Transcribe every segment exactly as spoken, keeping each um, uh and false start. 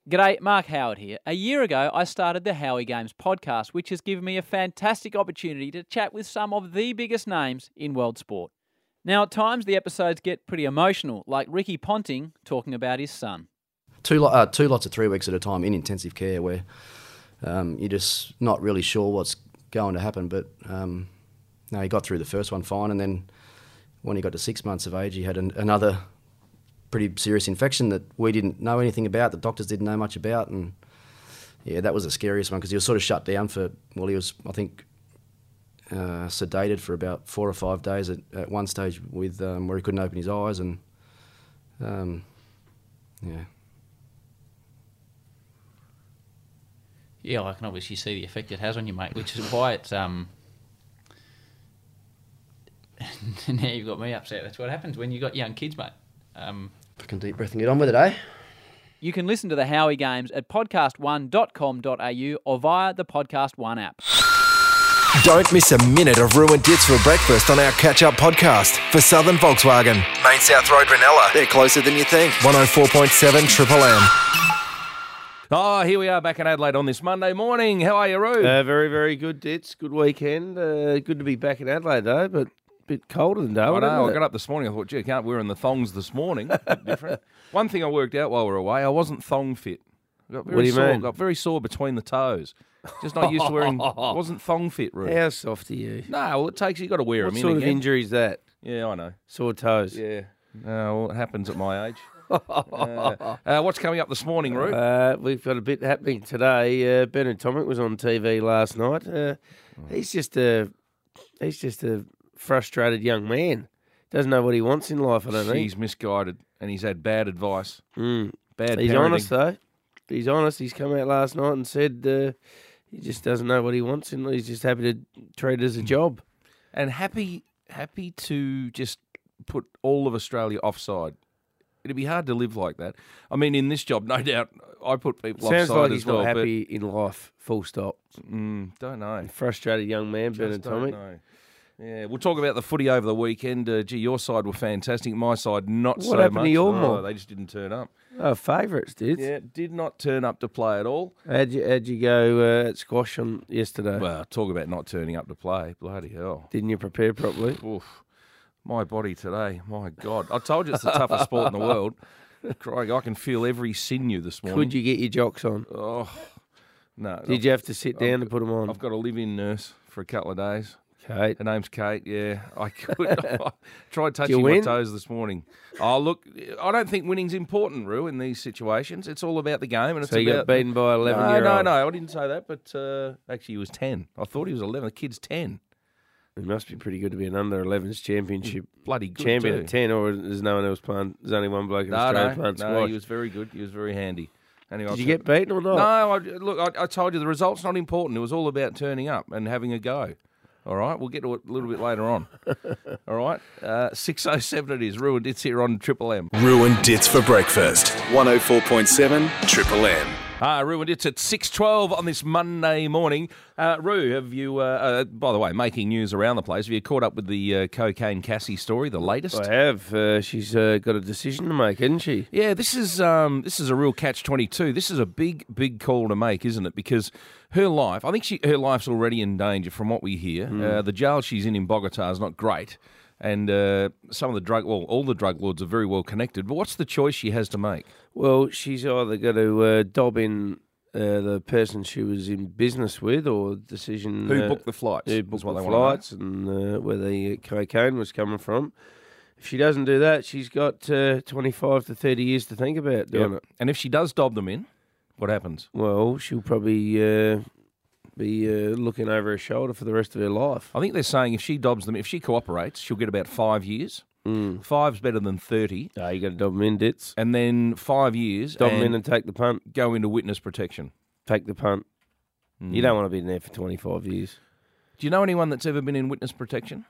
G'day, Mark Howard here. A year ago, I started the Howie Games podcast, which has given me a fantastic opportunity to chat with some of the biggest names in world sport. Now, at times, the episodes get pretty emotional, like Ricky Ponting talking about his son. Two, lo- uh, two lots of three weeks at a time in intensive care where um, you're just not really sure what's going to happen. But um, no, he got through the first one fine, and then when he got to six months of age, he had an, another pretty serious infection that we didn't know anything about, the doctors didn't know much about, and yeah, that was the scariest one because he was sort of shut down for, well, he was, I think, uh, sedated for about four or five days at, at one stage with um, where he couldn't open his eyes, and um, yeah. Yeah, I can obviously see the effect it has on you, mate, which is why it's... Um... now you've got me upset. That's what happens when you've got young kids, mate. Um, Fucking deep breath and get on with it, eh? You can listen to the Howie Games at podcast one dot com dot a u or via the Podcast One app. Don't miss a minute of Ruined Dits for breakfast on our catch-up podcast for Southern Volkswagen. Main South Road, Ranella. They're closer than you think. one oh four point seven Triple M. Oh, here we are back in Adelaide on this Monday morning. How are you, Roo? Uh, very, very good, Dits. Good weekend. Uh, good to be back in Adelaide, though, but a bit colder than Darwin. I know. I it? got up this morning. I thought, gee, I can't wear in the thongs this morning. Bit different. One thing I worked out while we were away, I wasn't thong fit. I got very What do you sore, mean? got very sore between the toes. Just not used to wearing. Wasn't thong fit, Roo. How soft are you? No, well, it takes. You got to wear What them sort in of again. injury is that? Yeah, I know. Sore toes? Yeah. No, well, it happens at my age. uh, uh, what's coming up this morning, Roo? Uh, we've got a bit happening today. Uh, Bernard Tomic was on T V last night. Uh, he's just a he's just a frustrated young man. Doesn't know what he wants in life, I don't think. He's misguided and he's had bad advice. Mm. Bad He's parenting. honest, though. He's honest. He's come out last night and said uh, he just doesn't know what he wants, and he's just happy to treat it as a job. And happy, happy to just put all of Australia offside. It'd be hard to live like that. I mean, in this job, no doubt, I put people Sounds offside like as he's well. not happy in life, full stop. But, mm, don't know. Frustrated young man, Bernard Just don't Tomic. know. Yeah, we'll talk about the footy over the weekend. Uh, gee, your side were fantastic. My side, not What so happened much. to your Oh, mob? they just didn't turn up. Oh, favourites, did. Yeah, did not turn up to play at all. How'd you, how'd you go uh, at squash on yesterday? Well, talk about not turning up to play. Bloody hell. Didn't you prepare properly? Oof. My body today, my God. I told you it's the toughest sport in the world. Craig, I can feel every sinew this morning. Could you get your jocks on? Oh, no. Did you have to sit down I've- to put them on? I've got a live-in nurse for a couple of days. Kate. Her name's Kate, yeah. I could. I tried Did you touching my win? toes this morning. Oh, look, I don't think winning's important, Roo, in these situations. It's all about the game. and it's So you about got beaten by an No, eleven-year-old? no, no, I didn't say that, but uh, actually he was ten. I thought he was eleven. The kid's ten. It must be pretty good to be an under elevens championship Bloody good champion too. at ten, or there's no one else playing? There's only one bloke in No, Australia no, playing no, squash. he was very good. He was very handy. Anyway, Did I'll you tell- get beaten or not? No, I, look, I, I told you the result's not important. It was all about turning up and having a go. All right, we'll get to it a little bit later on. All right, uh, six oh seven it is. Ruined It's here on Triple M. Ruined Dits for breakfast. one oh four point seven Triple M. Ah, Ruined It's at six twelve on this Monday morning. Uh, Roo, have you, uh, uh, by the way, making news around the place, have you caught up with the uh, Cocaine Cassie story, the latest? I have. Uh, she's uh, got a decision to make, hasn't she? Yeah, this is um, this is a real catch twenty-two. This is a big, big call to make, isn't it? Because her life, I think she, her life's already in danger from what we hear. Mm. Uh, the jail she's in in Bogota is not great. And uh, some of the drug, well, all the drug lords are very well connected. But what's the choice she has to make? Well, she's either got to uh, dob in uh, the person she was in business with, or decision Who uh, booked the flights? who is booked what the they wanna know. flights, and uh, where the cocaine was coming from. If she doesn't do that, she's got uh, twenty-five to thirty years to think about doing Yep. it. And if she does dob them in, what happens? Well, she'll probably uh, be uh, looking over her shoulder for the rest of her life. I think they're saying if she dobs them, if she cooperates, she'll get about five years. Mm. Five's better than thirty. Oh, you got to dob them in, Dits. And then five years Dob them and in and take the punt. go into witness protection. Take the punt. Mm. You don't want to be in there for twenty-five years. Do you know anyone that's ever been in witness protection?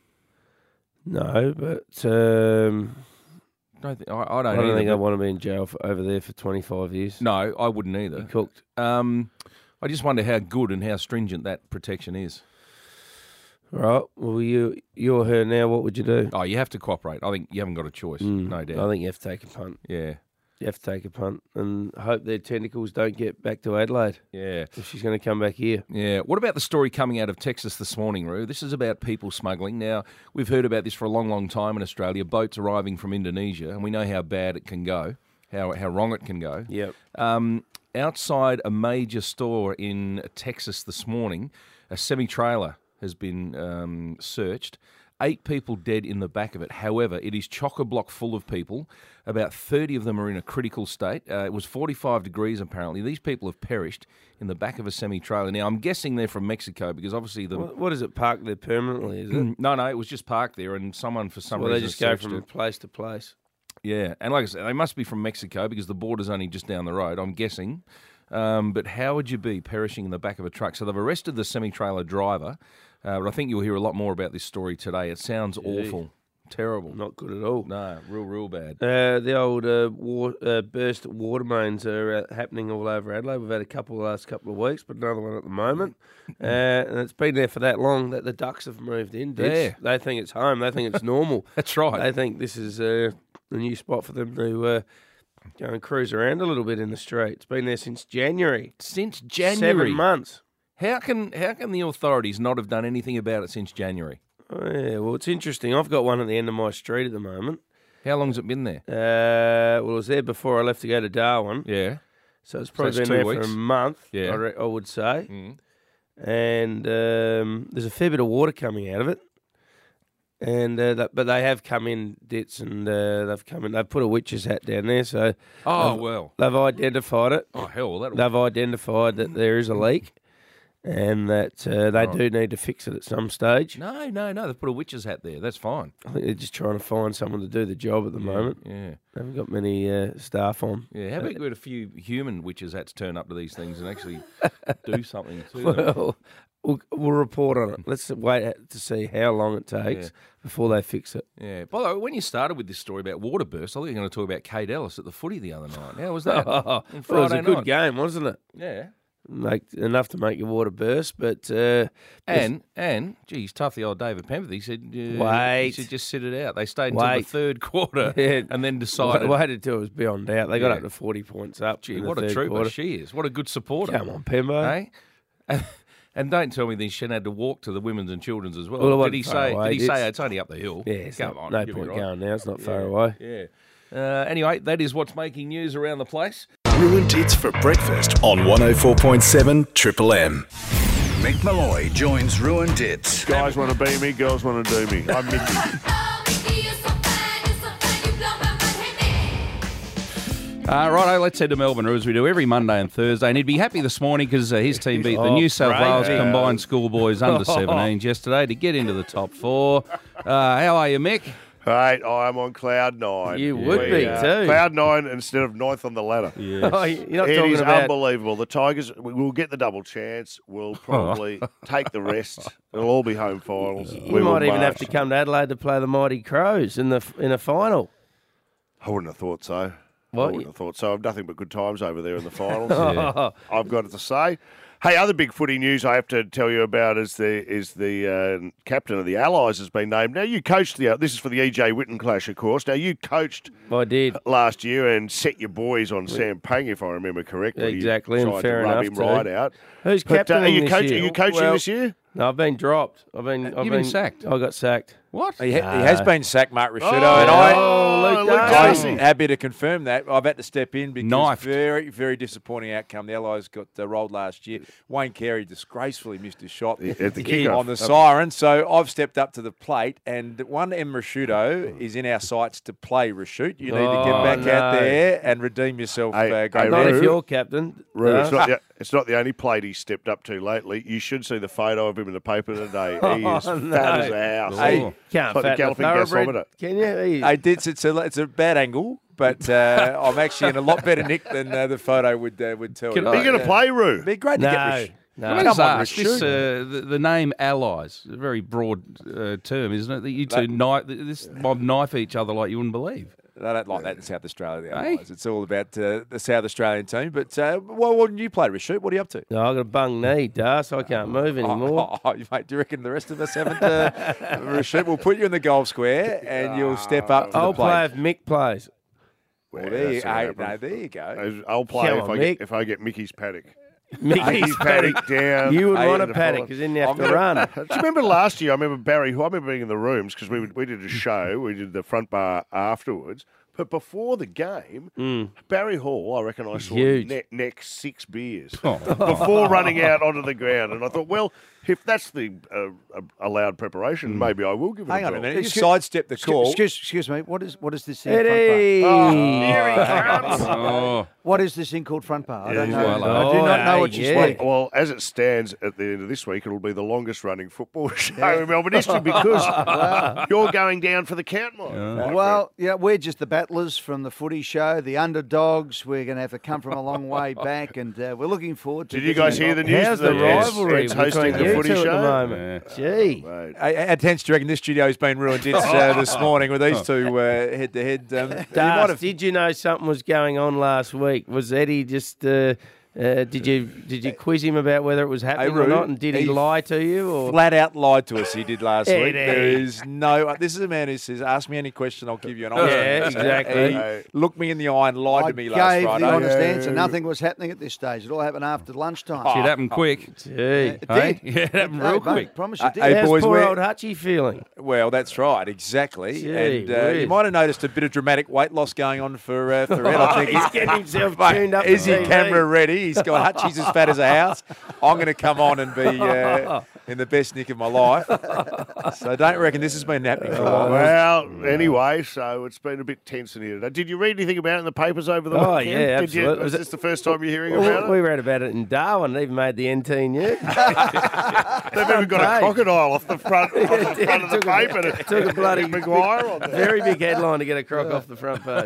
No, but um, Don't think, I, I don't I don't either, think I but- want to be in jail for, over there for twenty-five years. No, I wouldn't either. You cooked. Um, I just wonder how good and how stringent that protection is. Right. Well, you, you're her now. What would you do? Oh, you have to cooperate. I think you haven't got a choice, Mm, no doubt. I think you have to take a punt. yeah. You have to take a punt and hope their tentacles don't get back to Adelaide Yeah. if she's going to come back here. Yeah. What about the story coming out of Texas this morning, Roo? This is about people smuggling. Now, we've heard about this for a long, long time in Australia, boats arriving from Indonesia, and we know how bad it can go, how how wrong it can go. Yep. Um, outside a major store in Texas this morning, a semi-trailer has been um, searched. Eight people dead in the back of it. However, it is chock-a-block full of people. About thirty of them are in a critical state. Uh, it was forty-five degrees, apparently. These people have perished in the back of a semi-trailer. Now, I'm guessing they're from Mexico because obviously the... What, what is it parked there permanently, is it? No, no, it was just parked there and someone for some Well, they reason just go searched from it. place to place. Yeah, and like I said, they must be from Mexico because the border's only just down the road, I'm guessing. Um, but how would you be perishing in the back of a truck? So they've arrested the semi-trailer driver, uh, but I think you'll hear a lot more about this story today. It sounds awful, terrible. Not good at all. No, real, real bad. Uh, the old uh, war, uh, burst water mains are uh, happening all over Adelaide. We've had a couple the last couple of weeks, but another one at the moment. Uh, and it's been there for that long that the ducks have moved in. Ditch. Yeah. They think it's home. They think it's normal. That's right. They think this is uh, a new spot for them to uh, go and cruise around a little bit in the street. It's been there since January. Since January. Seven months. How can how can the authorities not have done anything about it since January? Oh, yeah, well, it's interesting. I've got one at the end of my street at the moment. How long's it been there? Uh, well, it was there before I left to go to Darwin. Yeah. So it's probably that's been two there weeks. for a month, Yeah. I, re- I would say. Mm. And um, there's a fair bit of water coming out of it. And uh, that, but they have come in, Dits, and uh, they've come in. They've put a witch's hat down there, so Oh, they've, well. they've identified it. Oh, hell, that'll... They've identified that there is a leak, and that uh, they Right. do need to fix it at some stage. No, no, no. They've put a witch's hat there. That's fine. I think they're just trying to find someone to do the job at the moment. Yeah. They haven't got many uh, staff on. Yeah, how about we had a few human witches hats turn up to these things and actually do something to them? Well, we'll, we'll report on it. Let's wait to see how long it takes Yeah. before they fix it. Yeah. By the way, when you started with this story about water burst, I thought you were going to talk about Kate Ellis at the footy the other night. How was that? Oh, On it was Friday a good night. game, wasn't it? Yeah. Like enough to make your water burst, but uh, And, and, geez, tough the old David Pemberth. He said, uh, he Wait. said just sit it out. They stayed until the Wait. third quarter Yeah. and then decided. wait until it was beyond doubt. They got Yeah. up to forty points up. Gee, in the what a third trooper quarter. she is. What a good supporter. Come on, Pembo. Eh? And don't tell me then she had to walk to the women's and children's as well. Well, it did wasn't he far say? away. Did he say It's- it's only up the hill? Yeah, it's Come not- on, no give me point right. going now. It's not far Yeah, away. Yeah. Uh, anyway, that is what's making news around the place. Ruined Tits for breakfast on one oh four point seven Triple M. Mick Malloy joins Ruined Tits. Guys want to be me, girls want to do me. I'm Mickey. Uh, righto, let's head to Melbourne, as we do every Monday and Thursday. And he'd be happy this morning because uh, his team beat the Oh, New South great. Wales Yeah. combined schoolboys under seventeens yesterday to get into the top four. Uh, how are you, Mick? Mate, I'm on cloud nine. You would We, be uh, too. Cloud nine instead of ninth on the ladder. Oh, you're not It talking is about. unbelievable. The Tigers, we- we'll get the double chance. We'll probably take the rest. It'll all be home finals. We, might even have to come to Adelaide to play the Mighty Crows in the in a final. I wouldn't have thought so. What? I wouldn't have thought so. I've nothing but good times over there in the finals. I've got it to say. Hey, other big footy news I have to tell you about is the is the uh, captain of the Allies has been named. Now, you coached the, this is for the E J Whitten clash, of course. Now, you coached I did. last year and set your boys on Sam Pang, if I remember correctly. Exactly, You and tried fair to rub enough him too. right out. Who's But, uh, captain are you this coaching? year? Are you coaching Well, this year? No, I've been dropped. I've been. I've You've been sacked. I got sacked. What? He, ha- he has been sacked, Mark Rashudo, Oh, and I, Oh, Luke Luke Dacey. I'm happy to confirm that. I've had to step in because Knifed. very, very disappointing outcome. The Allies got uh, rolled last year. Wayne Carey disgracefully missed his shot At the kickoff. on the siren, so I've stepped up to the plate. And one M Rashudo is in our sights to play Rashut. You need to get Oh, back out no. there and redeem yourself. Hey, uh, hey, great Not Roo. if you're captain. Roo, No. it's, not the, it's not the only plate he's stepped up to lately. You should see the photo of him in the paper today. He is Oh, fat no. as a house. Hey, Can't Like the fatten a galloping thoroughbred, gasometer. Can you? He- I did. It's a it's a bad angle, but uh, I'm actually in a lot better nick than uh, the photo would uh, would tell Can, you. are you going to Uh, play, Roo? It'd be great to No, get Rash- no. Can I Come just on, ask, this, Rashid. uh, the, the name Allies, a very broad uh, term, isn't it? That you two knife, this mob knife each other like you wouldn't believe. They don't like that in South Australia. The Hey? Allies. It's all about uh, the South Australian team. But uh, well, why didn't you play, Rashid? What are you up to? No, I got a bung knee, Das. I can't move anymore. Oh, oh, mate, do you reckon the rest of us haven't? Uh, Rashid, we'll put you in the goal square and you'll step up to I'll the plate. play if Mick plays. Well, there, you, that's not hey, happening. no, there you go. I'll play Come if on, I Mick. get if I get Mickey's paddock. Mickey's paddock down. You would eight want a and paddock five. because then you have I'm to gonna- run. Do you remember last year? I remember Barry. Who I remember being in the rooms because we would- we did a show. We did the front bar afterwards. But before the game, Barry Hall, I reckon I saw Huge. ne- neck six beers before running out onto the ground, and I thought, well, if that's the uh, uh, allowed preparation, maybe I will give it Hang a on a go. minute. You Excuse- sidestepped the Excuse, call. excuse, excuse me. What is what is this thing? Eddie. Front Here he comes. Oh, bar? What is this thing called front bar? I don't Yeah, know. well, I do oh, not know what yeah. you Well, speak. well, as it stands at the end of this week, it'll be the longest running football show in Melbourne history because you're going down for the count, Mike. Well, yeah, we're just the battlers from the footy show, the underdogs. We're going to have to come from a long way back, and uh, we're looking forward to. Did you getting guys hear the involved. news? How's that the Ed's- rivalry Ed's hosting between the you footy two at show? the moment? Gee. Mate. Hey, How tense do you reckon this studio's been ruined it's, uh, this morning with these two uh, head to head? Um, you might Das, have- did you know something was going on last week? Was Eddie just? Uh, uh, did you did you quiz him about whether it was happening or Roo, not? And did he, he lie to you? Or Flat out lied to us. He did last week. Eddie. There is no. uh, This is a man who says, "Ask me any question, I'll give you an answer." Yeah, exactly. He looked me in the eye and lied I to me last gave Friday. the honest Yeah. answer. Nothing was happening at this stage. It all happened after lunchtime. it happened quick. Gee. It Hey? did. Yeah, it happened No, real mate, quick. promise you Uh, did. hey, How's boys, poor we're- old Hutchie feeling? Well, that's right, exactly. Gee and uh, you whiz. might have noticed a bit of dramatic weight loss going on for uh, for Ed. I think He's getting himself Mate, tuned up. Is for he T V. camera ready? He's got Hutchie's as fat as a house. I'm going to come on and be uh, in the best nick of my life. So don't reckon this has been happening for a while. Well, anyway, so it's been a bit tense in here today. Did you read anything about it in the papers over the Oh, weekend? yeah, Did you? absolutely. Was this the first time you're hearing Well, about we it? read about it in Darwin. It even made the N T news. They've even got a page. crocodile off the front, off the, Yeah, front of the took a- paper. to- took a bloody Maguire on there. Very big headline to get a croc off the front page.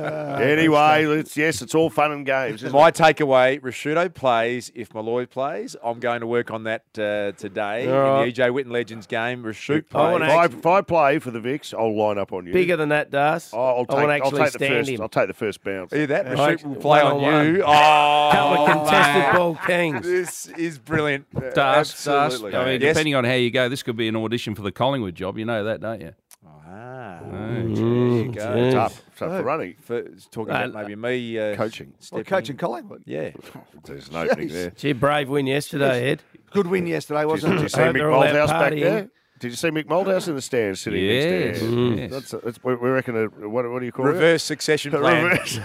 Anyway, it's, yes, it's all fun and games. Isn't My it? takeaway, Rashudo plays if Malloy plays. I'm going to work on that uh, today All in right. the E J Witten Legends game. Rashoot I wanna plays. If I, if I play for the Vicks, I'll line up on you. Bigger than that, Das. Oh, I'll I take, want to I'll actually take the stand first. him. I'll take the first bounce. Hear that? Right. Rashoot will play on One-on-one. you. Oh, Couple of contested mate. ball kings. This is brilliant. Uh, Dust, dust. Absolutely. I mean, Yes. depending on how you go, this could be an audition for the Collingwood job. You know that, don't you? Ah, Mm, there you go. geez. Tough, tough for running. For, talking about Uh, maybe me uh, Coaching. Well, stepping- coaching Collingwood. Yeah. There's an opening there. Gee, brave win yesterday, Ed. Good win yesterday, Did wasn't you it? see I hope Mick they're all out Malthouse back partying. there? Did you see Mick Malthouse in the stands sitting Yes, next to him? yes. That's, that's we we reckon. A, what, what do you call Reverse succession it? plan. Reverse.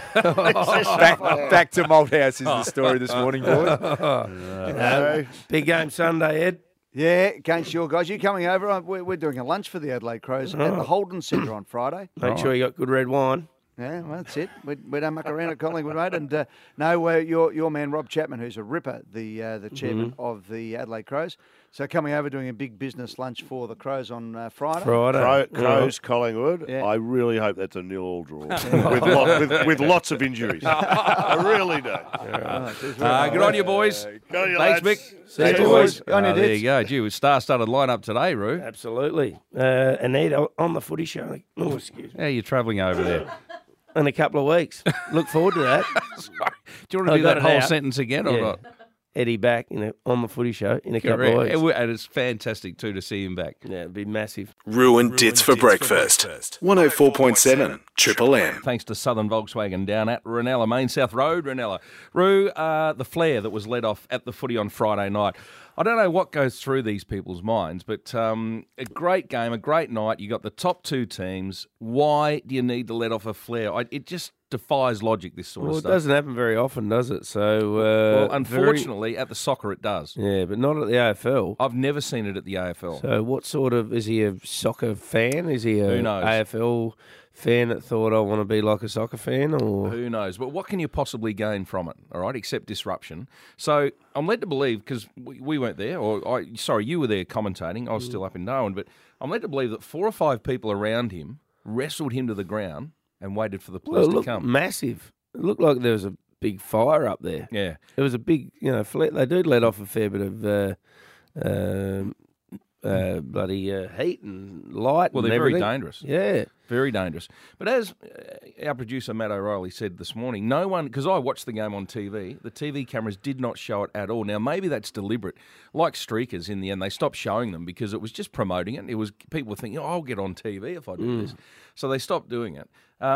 back, back to Malthouse is the story this morning, boys. Okay. Big game Sunday, Ed. Yeah, against your guys. You coming over? Uh, We're, we're doing a lunch for the Adelaide Crows at the Holden Centre on Friday. Make sure you got good red wine. Yeah, well, that's it. We, we don't muck around at Collingwood, mate. And uh, no, uh, your your man Rob Chapman, who's a ripper, the uh, the chairman of the Adelaide Crows. So coming over doing a big business lunch for the Crows on uh, Friday. Friday. Crow, Crows, Collingwood. Yeah. I really hope that's a nil-all draw with, lot, with, with lots of injuries. I really do. Uh, good on you, boys. Go on you, Thanks, lads. Mick. See you, Thanks, boys. boys. On your Uh, there dits. you go. Gee, with star-studded lineup today, Roo. Absolutely. Uh, and Ed, on the footy show, oh, excuse me, How are you travelling over there? in a couple of weeks. Look forward to that. Sorry. Do you want to I do got that it whole out. sentence again or Yeah. not? Eddie back in a, on the footy show in a couple Correct. of And weeks. we- and it's fantastic, too, to see him back. Yeah, it'd be massive. Ruined Dits for breakfast. one oh four point seven Triple M. Thanks to Southern Volkswagen down at Ranella, Main South Road, Ranella. Roo, uh, the flare that was let off at the footy on Friday night. I don't know what goes through these people's minds, but um, a great game, a great night. You got the top two teams. Why do you need to let off a flare? I, it just defies logic, this sort Well, of it stuff. doesn't happen very often, does it? So, uh, Well, very- unfortunately, at the soccer it does. yeah, but not at the A F L. I've never seen it at the A F L. So, what sort of is he a soccer fan? Is he a Who knows? A F L fan that thought I want to be like a soccer fan, or Who knows? But what can you possibly gain from it, all right, except disruption? So I'm led to believe, because we, we weren't there, or I, sorry, you were there commentating. I was still up in Darwin, but I'm led to believe that four or five people around him wrestled him to the ground and waited for the well, police it to looked come. massive. It looked like there was a big fire up there. Yeah. It was a big, you know, flat. They do let off a fair bit of uh, um uh, bloody uh, heat and light. Well, and they're very everything. dangerous. Yeah. Very dangerous. But as uh, our producer Matt O'Reilly said this morning, no one, because I watched the game on T V, the T V cameras did not show it at all. Now, maybe that's deliberate. Like streakers in the end, they stopped showing them because it was just promoting it. It was people were thinking, oh, I'll get on T V if I do Mm. this. So they stopped doing it. Um,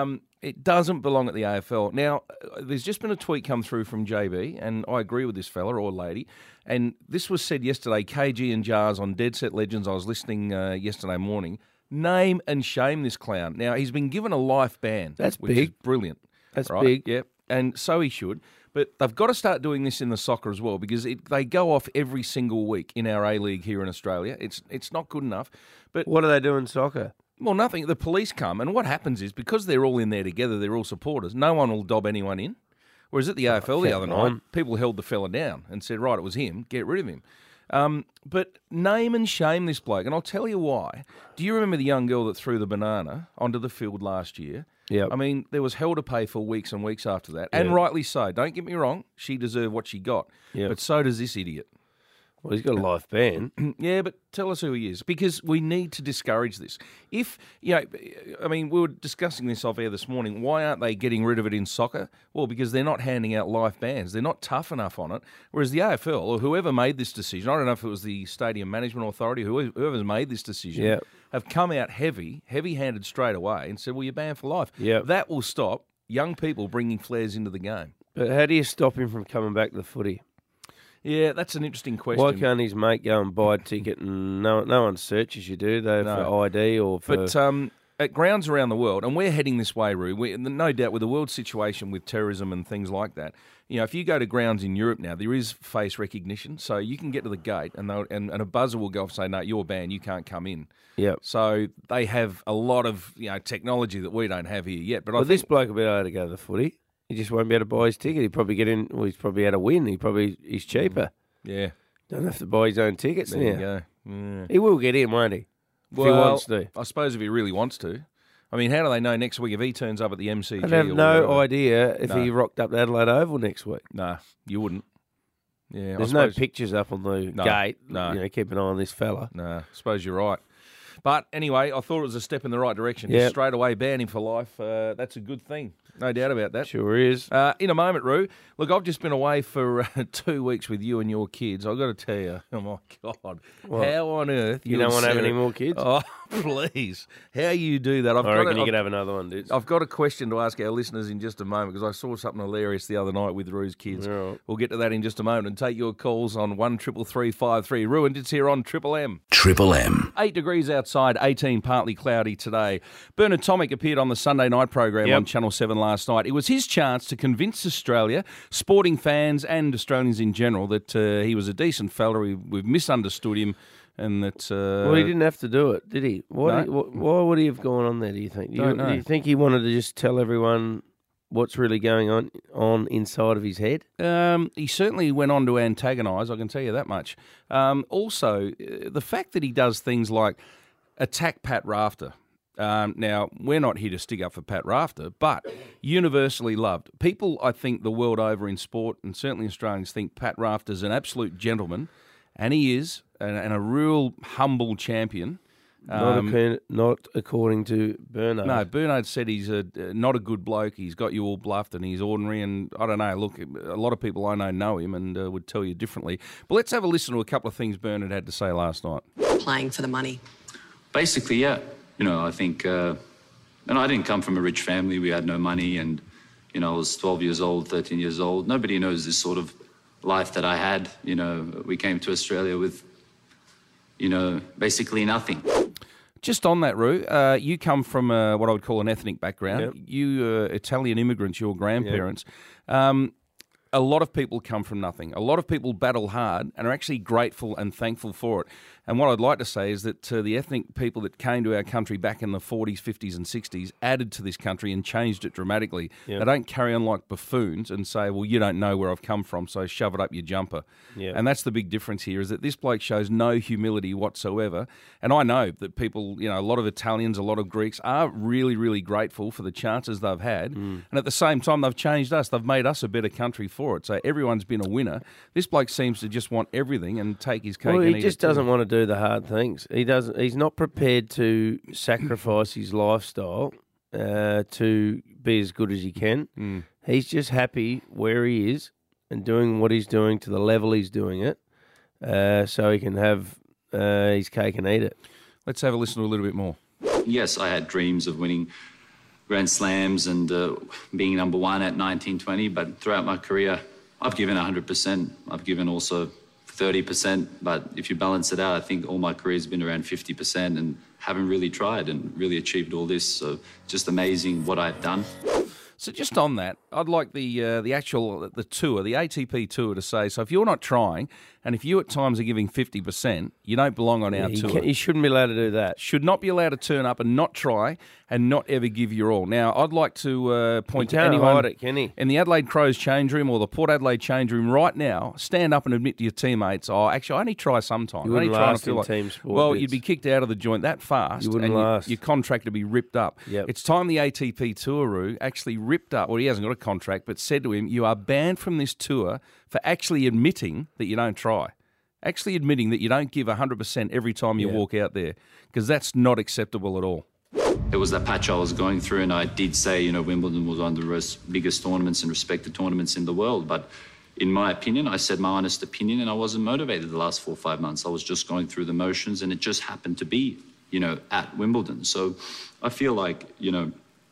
It doesn't belong at the A F L. Now, uh, there's just been a tweet come through from J B, and I agree with this fella or lady. And this was said yesterday, K G and Jars on Dead Set Legends. I was listening uh, yesterday morning. Name and shame this clown. Now, he's been given a life ban. That's which big. Is brilliant. That's right? big. Yep. And so he should. But they've got to start doing this in the soccer as well, because it, they go off every single week in our A-League here in Australia. It's it's not good enough. But what do they do in soccer? Well, nothing. The police come, and what happens is, because they're all in there together, they're all supporters, no one will dob anyone in. Whereas at the A F L the other night, people held the fella down and said, right, it was him, get rid of him. Um, but name and shame this bloke, and I'll tell you why. Do you remember the young girl that threw the banana onto the field last year? Yeah. I mean, there was hell to pay for weeks and weeks after that, Yep. and rightly so. Don't get me wrong, she deserved what she got. Yep. But so does this idiot. Well, he's got a life ban. Yeah, but tell us who he is, because we need to discourage this. If, you know, I mean, we were discussing this off air this morning. Why aren't they getting rid of it in soccer? Well, because they're not handing out life bans. They're not tough enough on it. Whereas the A F L, or whoever made this decision, I don't know if it was the Stadium Management Authority, whoever- whoever's made this decision, Yeah. have come out heavy, heavy-handed straight away and said, well, you're banned for life. Yeah. That will stop young people bringing flares into the game. But how do you stop him from coming back to the footy? Yeah, that's an interesting question. Why can't his mate go and buy a ticket and no no one searches you, do they, No. for I D or for... But um, at grounds around the world, and we're heading this way, Roo, we, no doubt with the world situation with terrorism and things like that, you know, if you go to grounds in Europe now, there is face recognition, so you can get to the gate and they'll- and, and a buzzer will go off and say, no, you're banned, you can't come in. Yep. So they have a lot of, you know, technology that we don't have here yet. But I Well, think this bloke will be able to go to the footy. He just won't be able to buy his ticket. He'd probably get in... Well, he's probably had a win. He probably... He's cheaper. Yeah. Don't have to buy his own tickets There now. you go. Yeah. He will get in, won't he? If well, he wants to. I suppose if he really wants to. I mean, how do they know next week if he turns up at the M C G? I'd have or no whatever? idea if No. he rocked up to Adelaide Oval next week. No, you wouldn't. Yeah, I There's no suppose- pictures up on the No, gate. no. You know, keep an eye on this fella. No, I suppose you're right. But anyway, I thought it was a step in the right direction. Yep. Just straight away ban him for life. Uh, that's a good thing. No doubt about that. Sure is. Uh, in a moment, Roo. Look, I've just been away for uh, two weeks with you and your kids. I've got to tell you, oh my God, What? how on earth You and don't want to have Sarah- any more kids? Oh, please. How you do that? I've I reckon got a, you could I've- have another one, dude. I've got a question to ask our listeners in just a moment, because I saw something hilarious the other night with Roo's kids. All right. We'll get to that in just a moment and take your calls on one triple three five three. Roo, and it's here on Triple M. Triple M. Eight degrees outside, eighteen partly cloudy today. Bernard Tomic appeared on the Sunday night program Yep. on Channel seven last night. It was his chance to convince Australia, sporting fans and Australians in general, that uh, he was a decent fella. We, we've misunderstood him, and that... Uh, Well, he didn't have to do it, did he? Why, No. did he- wh- why would he have gone on there, do you think? Do you, Don't know. do you think he wanted to just tell everyone what's really going on on inside of his head? Um, he certainly went on to antagonise, I can tell you that much. Um, also, uh, the fact that he does things like attack Pat Rafter. Um, now, we're not here to stick up for Pat Rafter, but universally loved. People, I think, the world over in sport, and certainly Australians, think Pat Rafter's an absolute gentleman, and he is, and, and a real humble champion. Not, Um, acco- not according to Bernard. No, Bernard said he's a, not a good bloke. He's got you all bluffed and he's ordinary. And I don't know, look, a lot of people I know know him and uh, would tell you differently. But let's have a listen to a couple of things Bernard had to say last night. Playing for the money. Basically, yeah. You know, I think, uh, and I didn't come from a rich family. We had no money, and you know, I was twelve years old, thirteen years old. Nobody knows this sort of life that I had. You know, we came to Australia with, you know, basically nothing. Just on that, Roo, uh, you come from uh, what I would call an ethnic background. Yep. You uh, Italian immigrants, your grandparents. Um, a lot of people come from nothing. A lot of people battle hard and are actually grateful and thankful for it. And what I'd like to say is that uh, the ethnic people that came to our country back in the forties, fifties and sixties added to this country and changed it dramatically. Yep. They don't carry on like buffoons and say, well, you don't know where I've come from, so shove it up your jumper. Yep. And that's the big difference here, is that this bloke shows no humility whatsoever. And I know that people, you know, a lot of Italians, a lot of Greeks are really, really grateful for the chances they've had. Mm. And at the same time, they've changed us. They've made us a better country for it. So everyone's been a winner. This bloke seems to just want everything and take his cake Well, and he eat just it too. doesn't want to do the hard things. He doesn't. He's not prepared to sacrifice his lifestyle uh, to be as good as he can. Mm. He's just happy where he is and doing what he's doing to the level he's doing it, uh, so he can have uh, his cake and eat it. Let's have a listen to a little bit more. Yes, I had dreams of winning Grand Slams and uh, being number one at nineteen, twenty. But throughout my career, I've given one hundred percent. I've given also thirty percent. But if you balance it out, I think all my career has been around fifty percent and haven't really tried and really achieved all this. So just amazing what I've done. So just on that, I'd like the uh, the actual the tour, the A T P tour, to say. So if you're not trying, and if you at times are giving fifty percent, you don't belong on Yeah, our you tour. can't- you shouldn't be allowed to do that. Should not be allowed to turn up and not try and not ever give your all. Now, I'd like to uh, point He to can't anyone hide it, can he? in the Adelaide Crows change room or the Port Adelaide change room right now. Stand up and admit to your teammates, "Oh, actually, I only try sometimes. You I only wouldn't try and I last feel in like-" team sport, Well, Bits. you'd be kicked out of the joint that fast. You wouldn't and last. Your contract would be ripped up. Yep. It's time the A T P Tour actually ripped up. Well, he hasn't got a contract, but said to him, "You are banned from this tour for actually admitting that you don't try." Actually admitting that you don't give one hundred percent every time you Yeah. walk out there, because that's not acceptable at all. It was that patch I was going through, and I did say, you know, Wimbledon was one of the most biggest tournaments and respected tournaments in the world. But in my opinion, I said my honest opinion, and I wasn't motivated the last four or five months. I was just going through the motions, and it just happened to be, you know, at Wimbledon. So I feel like, you know,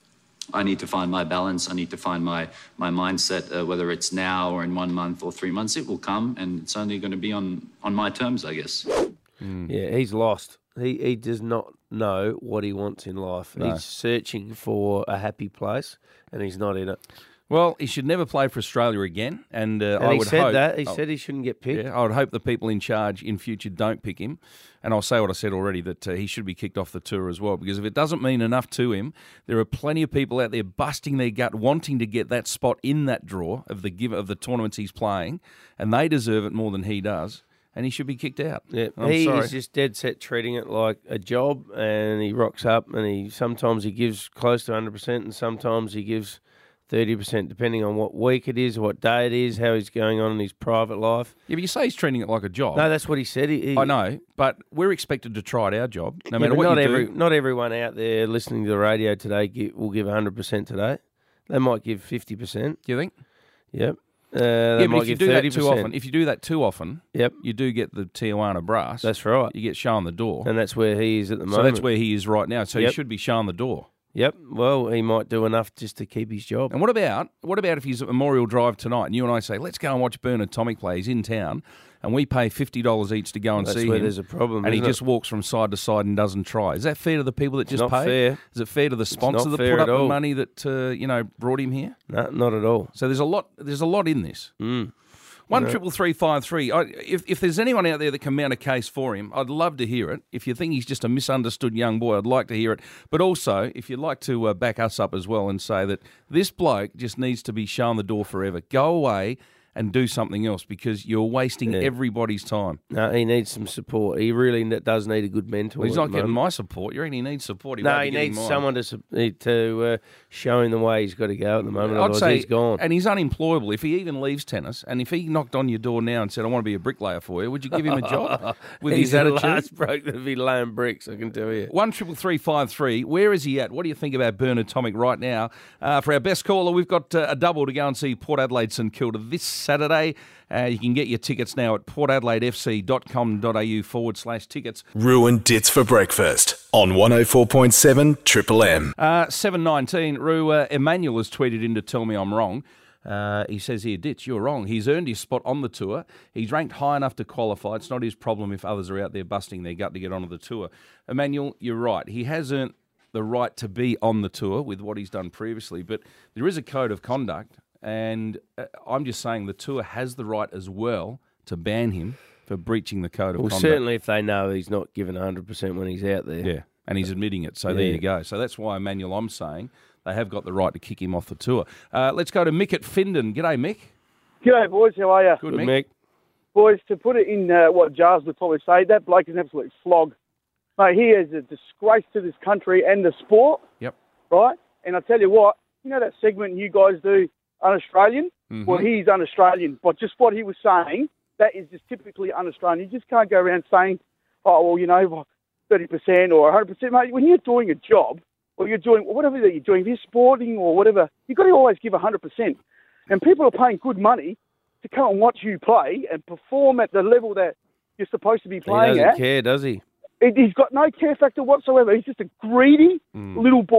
I need to find my balance. I need to find my my mindset, uh, whether it's now or in one month or three months. It will come, and it's only going to be on, on my terms, I guess. Yeah, he's lost. He he does not know what he wants in life. No. He's searching for a happy place, and he's not in it. Well, he should never play for Australia again, and, uh, And I he would said hope that. He oh, said he shouldn't get picked. Yeah, I would hope the people in charge in future don't pick him. And I'll say what I said already, that uh, he should be kicked off the tour as well, because if it doesn't mean enough to him, there are plenty of people out there busting their gut, wanting to get that spot in that draw of the give of the tournaments he's playing, and they deserve it more than he does, and he should be kicked out. Yeah, I'm he sorry. is just dead set treating it like a job, and he rocks up, and he sometimes he gives close to one hundred percent, and sometimes he gives thirty percent, depending on what week it is, what day it is, how he's going on in his private life. Yeah, but you say he's treating it like a job. No, that's what he said. He, he, I know, but we're expected to try at our job, no Yeah, matter but what not you every, do. Not everyone out there listening to the radio today give, will give one hundred percent today. They might give fifty percent. Do you think? Yep. Uh, they Yeah, but might if you give do that thirty too percent. often, if you do that too often, yep, you do get the Tijuana brass. That's right. You get shown the door, and that's where he is at the so moment. that's where he is right now. So Yep. he should be shown the door. Yep. Well, he might do enough just to keep his job. And what about what about if he's at Memorial Drive tonight, and you and I say, let's go and watch Bernard Tomic play. He's in town, and we pay fifty dollars each to go and That's see where him. there's a problem, and he isn't it? just walks from side to side and doesn't try. Is that fair to the people that It's just not pay? fair. Is it fair to the sponsor not that fair put up at the all. money that uh, you know brought him here? No, not at all. So there's a lot. There's a lot in this. Mm. One Yeah. triple three five three. I, if if there's anyone out there that can mount a case for him, I'd love to hear it. If you think he's just a misunderstood young boy, I'd like to hear it. But also, if you'd like to uh, back us up as well and say that this bloke just needs to be shown the door forever. Go away and do something else, because you're wasting Yeah. everybody's time. No, he needs some support. He really ne- does need a good mentor. Well, he's at not the getting moment. my support. You reckon he needs support? He No, won't be he getting needs mine. someone to su- to uh, show him the way he's got to go at the moment. I'd Otherwise, say he's gone. And he's unemployable. If he even leaves tennis, and if he knocked on your door now and said, I want to be a bricklayer for you, would you give him a job with he's his attitude? the last bloke that'd be laying bricks, I can tell you. One triple three five three. Where is he at? What do you think about Bernard Tomic right now? Uh, for our best caller, we've got uh, a double to go and see Port Adelaide St Kilda this Saturday. Uh, you can get your tickets now at portadelaidefc.com.au forward slash tickets. Ruined Dits for breakfast on one oh four point seven Triple M. Uh, seven nineteen. Rue, uh, Emmanuel has tweeted in to tell me I'm wrong. Uh, he says here, Ditch, you're wrong. He's earned his spot on the tour. He's ranked high enough to qualify. It's not his problem if others are out there busting their gut to get onto the tour. Emmanuel, you're right. He has earned the right to be on the tour with what he's done previously, but there is a code of conduct, and uh, I'm just saying the tour has the right as well to ban him for breaching the code of Well, conduct. certainly if they know he's not given one hundred percent when he's out there. Yeah, and he's admitting it. So there Yeah. you go. So that's why, Emmanuel, I'm saying they have got the right to kick him off the tour. Uh, let's go to Mick at Findon. G'day, Mick. G'day, boys. How are you? Good, Mick. Boys, to put it in uh, what Jars would probably say, that bloke is an absolute flog. Mate, he is a disgrace to this country and the sport. Yep. Right? And I tell you what, you know that segment you guys do, un-Australian? Mhm. Well, he's un-Australian. But just what he was saying, that is just typically un-Australian. You just can't go around saying, oh, well, you know, thirty percent or one hundred percent. Mate, when you're doing a job, or you're doing whatever that you're doing, if you're sporting or whatever, you've got to always give one hundred percent. And people are paying good money to come and watch you play and perform at the level that you're supposed to be He playing doesn't at. care, does he? It, he's got no care factor whatsoever. He's just a greedy Mm. little boy.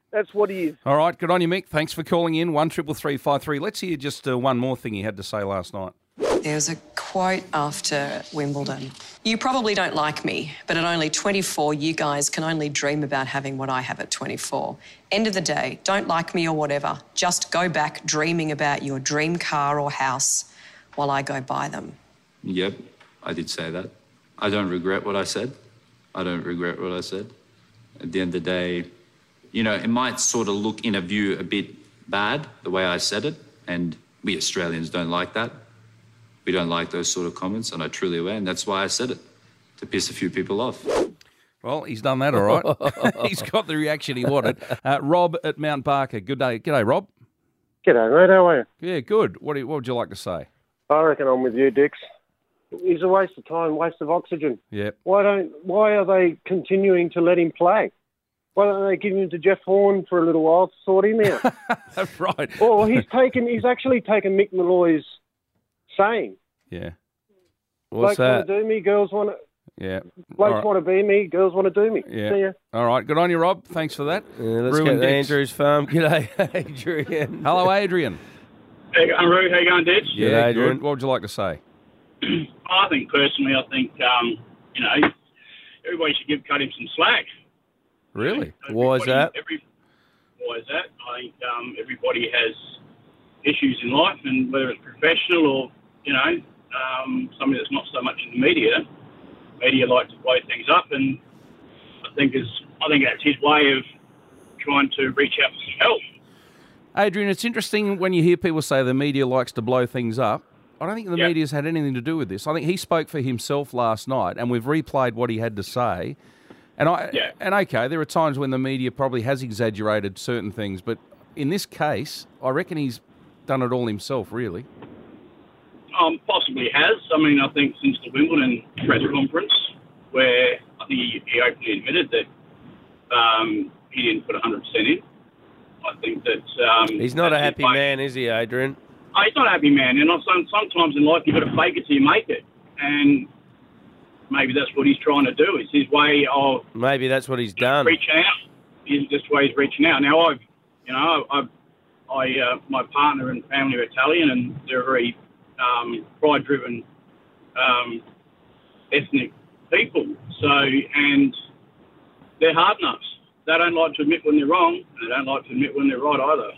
That's what he is. All right, good on you, Mick. Thanks for calling in. One triple three five three. Let's hear just uh, one more thing he had to say last night. There was a quote after Wimbledon. You probably don't like me, but at only twenty-four, you guys can only dream about having what I have at twenty-four. End of the day, don't like me or whatever. Just go back dreaming about your dream car or house while I go buy them. Yep, I did say that. I don't regret what I said. I don't regret what I said. At the end of the day, you know, it might sort of look in a view a bit bad, the way I said it, and we Australians don't like that. We don't like those sort of comments, and I truly aware, and that's why I said it, to piss a few people off. Well, he's done that all right. He's got the reaction he wanted. Uh, Rob at Mount Barker. Good day. G'day, Rob. G'day, mate. How are you? Yeah, good. What, do you, what would you like to say? I reckon I'm with you, Dix. He's a waste of time, waste of oxygen. Yeah. Why don't? Why are they continuing to let him play? Why don't they give him to Jeff Horn for a little while to sort him out? Right. Or he's taken. He's actually taken Mick Malloy's saying. Yeah. Blokes want to do me, girls want to. Yeah. Blokes right. want to be me, girls want to do me. Yeah. See ya. All right. Good on you, Rob. Thanks for that. Yeah, let's Ruin go to Dix. Andrew's farm. G'day, Adrian. Hello, Adrian. Hey, I'm Roo. How you going, Ditch? Yeah, G'day, good. Adrian. What would you like to say? I think personally, I think um, you know everybody should give cut him some slack. Really? Why is that? Every, why is that? I think um, everybody has issues in life, and whether it's professional or you know um, somebody that's not so much in the media, media like to blow things up, and I think is I think that's his way of trying to reach out for some help. Adrian, it's interesting when you hear people say the media likes to blow things up. I don't think the Yep. media's had anything to do with this. I think he spoke for himself last night, and we've replayed what he had to say. And I Yeah. and okay, there are times when the media probably has exaggerated certain things, but in this case, I reckon he's done it all himself, really. Um, possibly has. I mean, I think since the Wimbledon press conference, where I think he, he openly admitted that um, he didn't put one hundred percent in. I think that um, He's not a that's his happy way. man, is he, Adrian? Oh, he's not a happy man, and some, sometimes in life you've got to fake it till you make it, and maybe that's what he's trying to do. It's his way of Maybe that's what he's done. reaching out. Is this way he's reaching out. Now, I've, you know, I've, I, uh, my partner and family are Italian, and they're very um, pride-driven um, ethnic people. So, and they're hard nuts. They don't like to admit when they're wrong, and they don't like to admit when they're right either.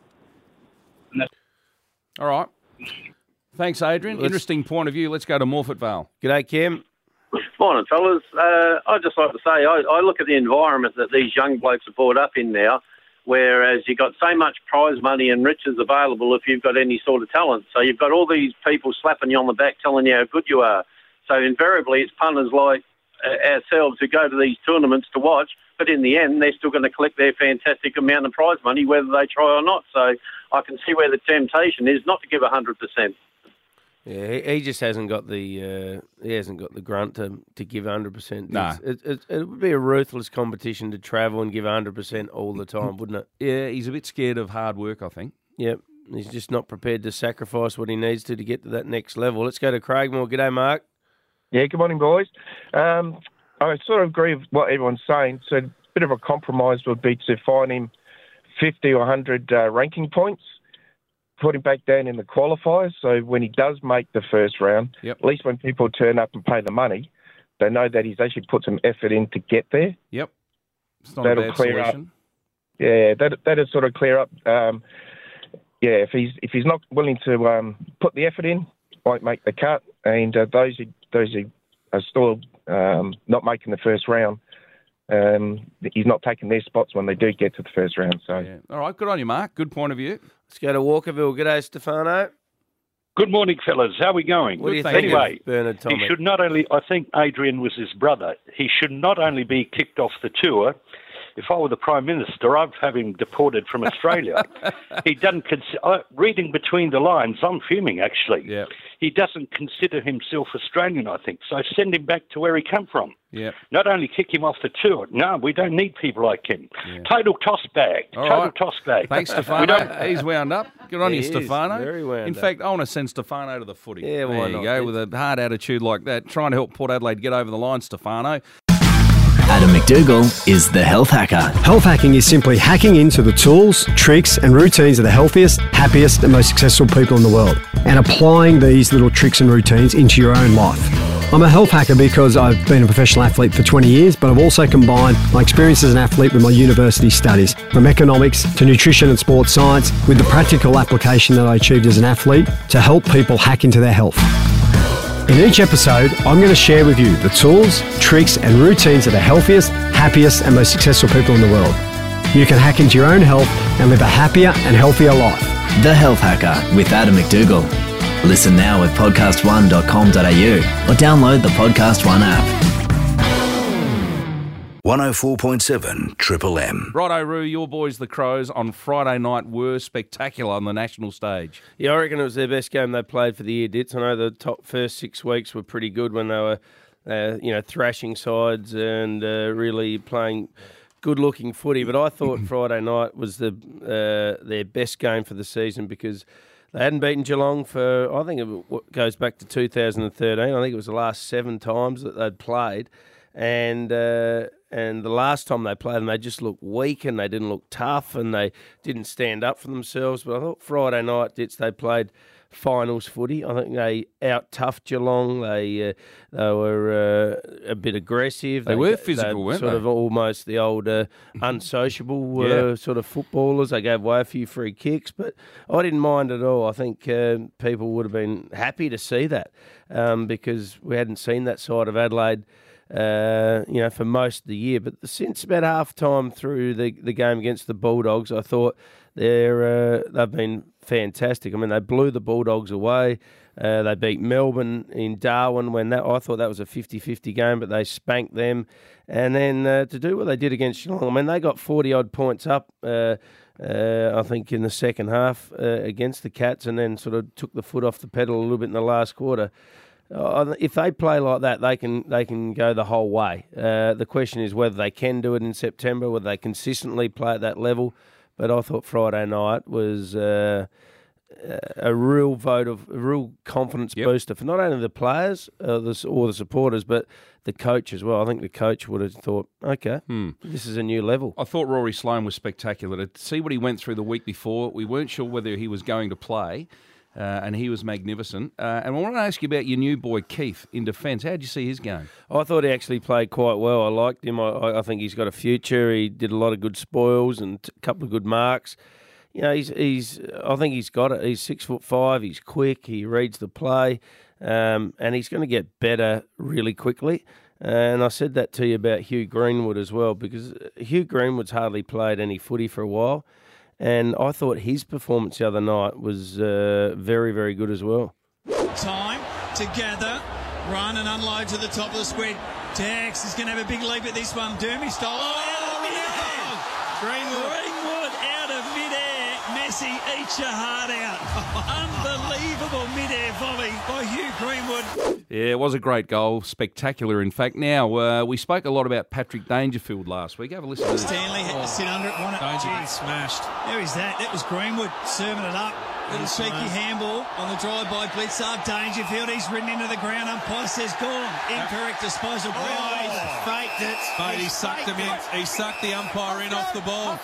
And that's All right. Thanks, Adrian. Let's- Interesting point of view. Let's go to Morfett Vale. G'day, Kim. Morning, fellas. Uh, I'd just like to say, I, I look at the environment that these young blokes are brought up in now, whereas you've got so much prize money and riches available if you've got any sort of talent. So you've got all these people slapping you on the back telling you how good you are. So invariably it's punters like uh, ourselves who go to these tournaments to watch, but in the end they're still going to collect their fantastic amount of prize money whether they try or not. So I can see where the temptation is not to give one hundred percent. Yeah, he, he just hasn't got the uh, he hasn't got the grunt to to give one hundred percent. Nah. It, it, it would be a ruthless competition to travel and give one hundred percent all the time, wouldn't it? Yeah, he's a bit scared of hard work, I think. Yep. He's just not prepared to sacrifice what he needs to to get to that next level. Let's go to Craigmore. G'day, Mark. Yeah, good morning, boys. Um, I sort of agree with what everyone's saying. So a bit of a compromise would be to find him fifty or one hundred uh, ranking points, put him back down in the qualifiers, so when he does make the first round, Yep. at least when people turn up and pay the money, they know that he's actually put some effort in to get there. Yep. It's not That'll a bad clear solution. up. Yeah, that that'll sort of clear up. Um, yeah, if he's if he's not willing to um, put the effort in, won't make the cut, and uh, those who those who are still um, not making the first round, um, he's not taking their spots when they do get to the first round. So. Yeah. All right, good on you, Mark. Good point of view. Let's go to Walkerville. G'day, Stefano. Good morning, fellas. How are we going? What do you think anyway, of Bernard he Tomic? should not only, I think Adrian was his brother, he should not only be kicked off the tour. If I were the Prime Minister, I'd have him deported from Australia. He doesn't consider, uh, reading between the lines, I'm fuming actually. Yeah. He doesn't consider himself Australian, I think, so send him back to where he come from. Yeah. Not only kick him off the tour, no, we don't need people like him. Total toss bag. All Total right. toss bag. Thanks, We Stefano. don't- He's wound up. Good on He you, is Stefano. very wound In up. fact, I want to send Stefano to the footy. Yeah, why there you not? go, with a hard attitude like that, trying to help Port Adelaide get over the line, Stefano. Adam McDougall is the health hacker. Health hacking is simply hacking into the tools, tricks and routines of the healthiest, happiest and most successful people in the world and applying these little tricks and routines into your own life. I'm a health hacker because I've been a professional athlete for twenty years, but I've also combined my experience as an athlete with my university studies, from economics to nutrition and sports science, with the practical application that I achieved as an athlete to help people hack into their health. In each episode, I'm going to share with you the tools, tricks and routines of the healthiest, happiest and most successful people in the world. You can hack into your own health and live a happier and healthier life. The Health Hacker with Adam McDougall. Listen now at podcast one dot com dot a u or download the Podcast One app. one oh four point seven Triple M. Righto, Roo, your boys, the Crows, on Friday night were spectacular on the national stage. Yeah, I reckon it was their best game they played for the year, Dits. I know the top first six weeks were pretty good when they were, uh, you know, thrashing sides and uh, really playing good-looking footy. But I thought Friday night was the uh, their best game for the season because they hadn't beaten Geelong for, I think it goes back to two thousand thirteen. I think it was the last seven times that they'd played. And uh, and the last time they played them, they just looked weak and they didn't look tough and they didn't stand up for themselves. But I thought Friday night, Dits, they played finals footy. I think they out-toughed Geelong. They uh, they were uh, a bit aggressive. They, they were physical, they weren't sort they? of almost the old uh, unsociable Yeah. uh, sort of footballers. They gave away a few free kicks, but I didn't mind at all. I think uh, people would have been happy to see that um, because we hadn't seen that side of Adelaide Uh, you know, for most of the year. But since about half time through the, the game against the Bulldogs, I thought they're uh, they've been fantastic. I mean, they blew the Bulldogs away. Uh, they beat Melbourne in Darwin when that I thought that was a fifty-fifty game, but they spanked them. And then uh, to do what they did against Geelong, I mean, they got forty-odd points up, uh, uh, I think, in the second half uh, against the Cats and then sort of took the foot off the pedal a little bit in the last quarter. Uh, if they play like that, they can they can go the whole way. Uh, the question is whether they can do it in September, whether they consistently play at that level. But I thought Friday night was uh, a real vote of a real confidence Yep. booster for not only the players uh, the, or the supporters, but the coach as well. I think the coach would have thought, okay, Hmm. this is a new level. I thought Rory Sloane was spectacular. To see what he went through the week before, we weren't sure whether he was going to play. Uh, and he was magnificent. Uh, and I want to ask you about your new boy, Keith, in defence. How did you see his game? I thought he actually played quite well. I liked him. I, I think he's got a future. He did a lot of good spoils and a couple of good marks. You know, he's he's. I think he's got it. He's six foot five. He's quick. He reads the play, um, and he's going to get better really quickly. And I said that to you about Hugh Greenwood as well, because Hugh Greenwood's hardly played any footy for a while. And I thought his performance the other night was uh, very, very good as well. Time to gather, run and unload to the top of the squid. Tex is going to have a big leap at this one. Dermy stole. Oh, out of midair. Greenwood. Greenwood out of midair. Messi eats your heart out. Unbelievable midair volley by Hugh Greenwood. Yeah, it was a great goal. Spectacular, in fact. Now, uh, we spoke a lot about Patrick Dangerfield last week. Have a listen to this. Stanley had to sit under it. Won it. Dangerfield smashed. There is that. That was Greenwood serving it up. Little cheeky handball on the drive by Blitzer. Dangerfield, he's ridden into the ground. Umpire says gone. Incorrect disposal. Greenwood oh. faked it. Mate, he sucked him in. He sucked the umpire in off the ball.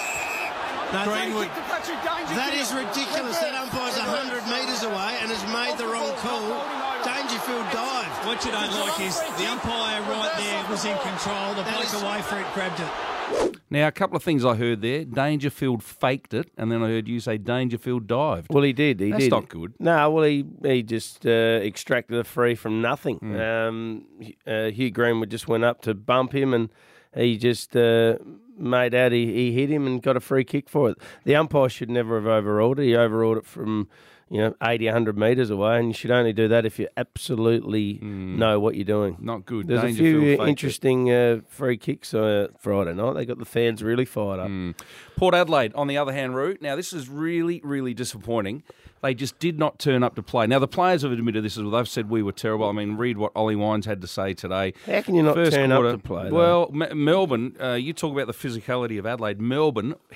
No, Greenwood. that is ridiculous. That umpire's one hundred metres away and has made the wrong call. Dangerfield dived. What you don't like is the umpire right there was in control. The bloke away for it grabbed it. Now, a couple of things I heard there. Dangerfield faked it, and then I heard you say Dangerfield dived. Well, he did. He That's did. not good. No, well, he he just uh, extracted a free from nothing. Mm. Um, uh, Hugh Greenwood just went up to bump him, and he just uh, made out he, he hit him and got a free kick for it. The umpire should never have overruled it. He overruled it from you know eighty, one hundred metres away, and you should only do that if you absolutely Mm. know what you're doing. Not good. There's Dangerfield a few faked uh, it. interesting uh, free kicks uh, Friday night. They got the fans really fired up. Mm. Port Adelaide, on the other hand, Roo. Now, this is really, really disappointing. They just did not turn up to play. Now, the players have admitted this as well. They've said we were terrible. I mean, read what Ollie Wines had to say today. How can you not First turn quarter, up to play? though? Well, M- Melbourne, uh, you talk about the physicality of Adelaide. Melbourne hit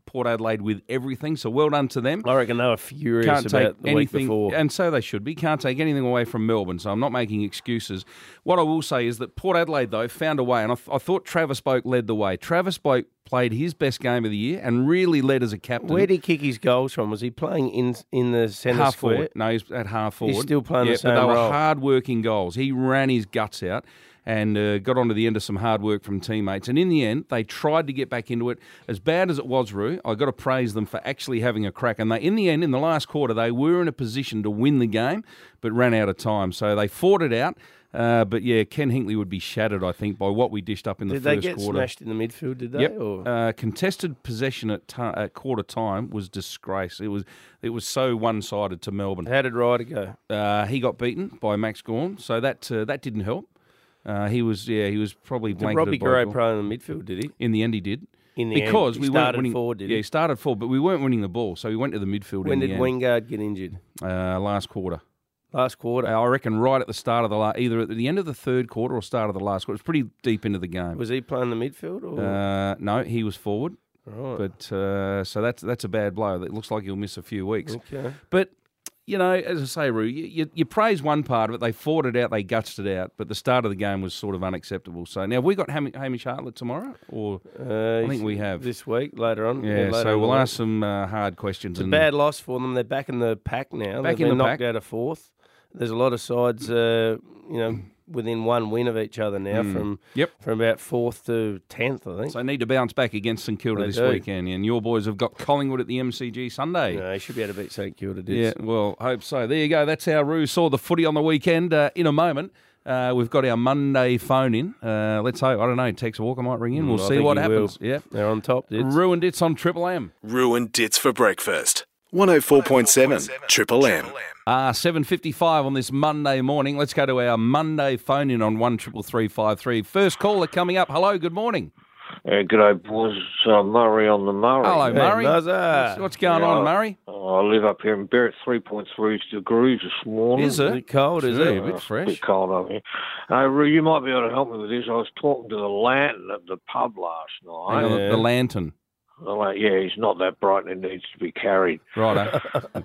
Port Adelaide with everything, so well done to them. I reckon they were furious Can't about take the anything, week before. and so they should be. Can't take anything away from Melbourne, so I'm not making excuses. What I will say is that Port Adelaide, though, found a way, and I, th- I thought Travis Boak led the way. Travis Boak played his best game of the year and really led as a captain. Where did he kick his goals from? Was he playing in in the centre half square? forward. No, he's at half forward. He's still playing yeah, the same but they role. were hard-working goals. He ran his guts out and uh, got on to the end of some hard work from teammates. And in the end, they tried to get back into it. As bad as it was, Roo, I got to praise them for actually having a crack. And they, in the end, in the last quarter, they were in a position to win the game, but ran out of time. So they fought it out. Uh, but yeah, Ken Hinkley would be shattered, I think, by what we dished up in the Did first they get quarter. smashed in the midfield? Did they? Yep. Or? Uh, contested possession at, ta- at quarter time was disgrace. It was it was so one sided to Melbourne. How did Ryder go? Uh, he got beaten by Max Gawn, so that uh, that didn't help. Uh, he was yeah he was probably Did blanketed Robbie by Garay Gawn. play in the midfield? Did he? In the end, he did. In the because end, he we weren't started winning. forward, did yeah, he? he started forward, but we weren't winning the ball, so he went to the midfield. When in did the end. Wingard get injured? Uh, last quarter. Last quarter. I reckon right at the start of the la- either at the end of the third quarter or start of the last quarter. It was pretty deep into the game. Was he playing the midfield? Or? Uh, no, he was forward. Right. But uh, so that's that's a bad blow. It looks like he'll miss a few weeks. Okay. But you know, as I say, Roo, you, you, you praise one part of it. They fought it out. They gutsed it out. But the start of the game was sort of unacceptable. So now have we got Ham- Hamish Hartlett tomorrow, or Uh, I think we have this week later on. Yeah. later so on we'll the ask week. some uh, hard questions. It's a and bad loss for them. They're back in the pack now. Back They've in been the knocked pack. out of fourth. There's a lot of sides, uh, you know, within one win of each other now, Mm. from Yep. from about fourth to tenth, I think. So they need to bounce back against St Kilda They this do. weekend. And your boys have got Collingwood at the M C G Sunday. No, they should be able to beat St Kilda. Yeah, Dids. well, hope so. There you go. That's how Roo saw the footy on the weekend. Uh, in a moment, uh, we've got our Monday phone in. Uh, let's hope. I don't know. Tex Walker might ring in. We'll Mm, I see think what he happens. will. Yeah, They're on top, Dids. Ruined It's on Triple M. Ruined Dits for breakfast. one oh four point seven Triple M. Uh, seven fifty-five on this Monday morning. Let's go to our Monday phone in on one triple three five three. First caller coming up. Hello, good morning. Uh, g'day, boys. Uh, Murray on the Murray. Hello, Murray. Muzza. What's, what's going Yeah, on, Murray? Uh, I live up here in Berwick, three point three degrees this morning. Is it? A bit cold, is Gee, it? a bit Uh, fresh. bit cold up here. Uh, Roo, you might be able to help me with this. I was talking to the lantern at the pub last night. Hang on, the, the lantern. The la- yeah, he's not that bright and it needs to be carried. Righto.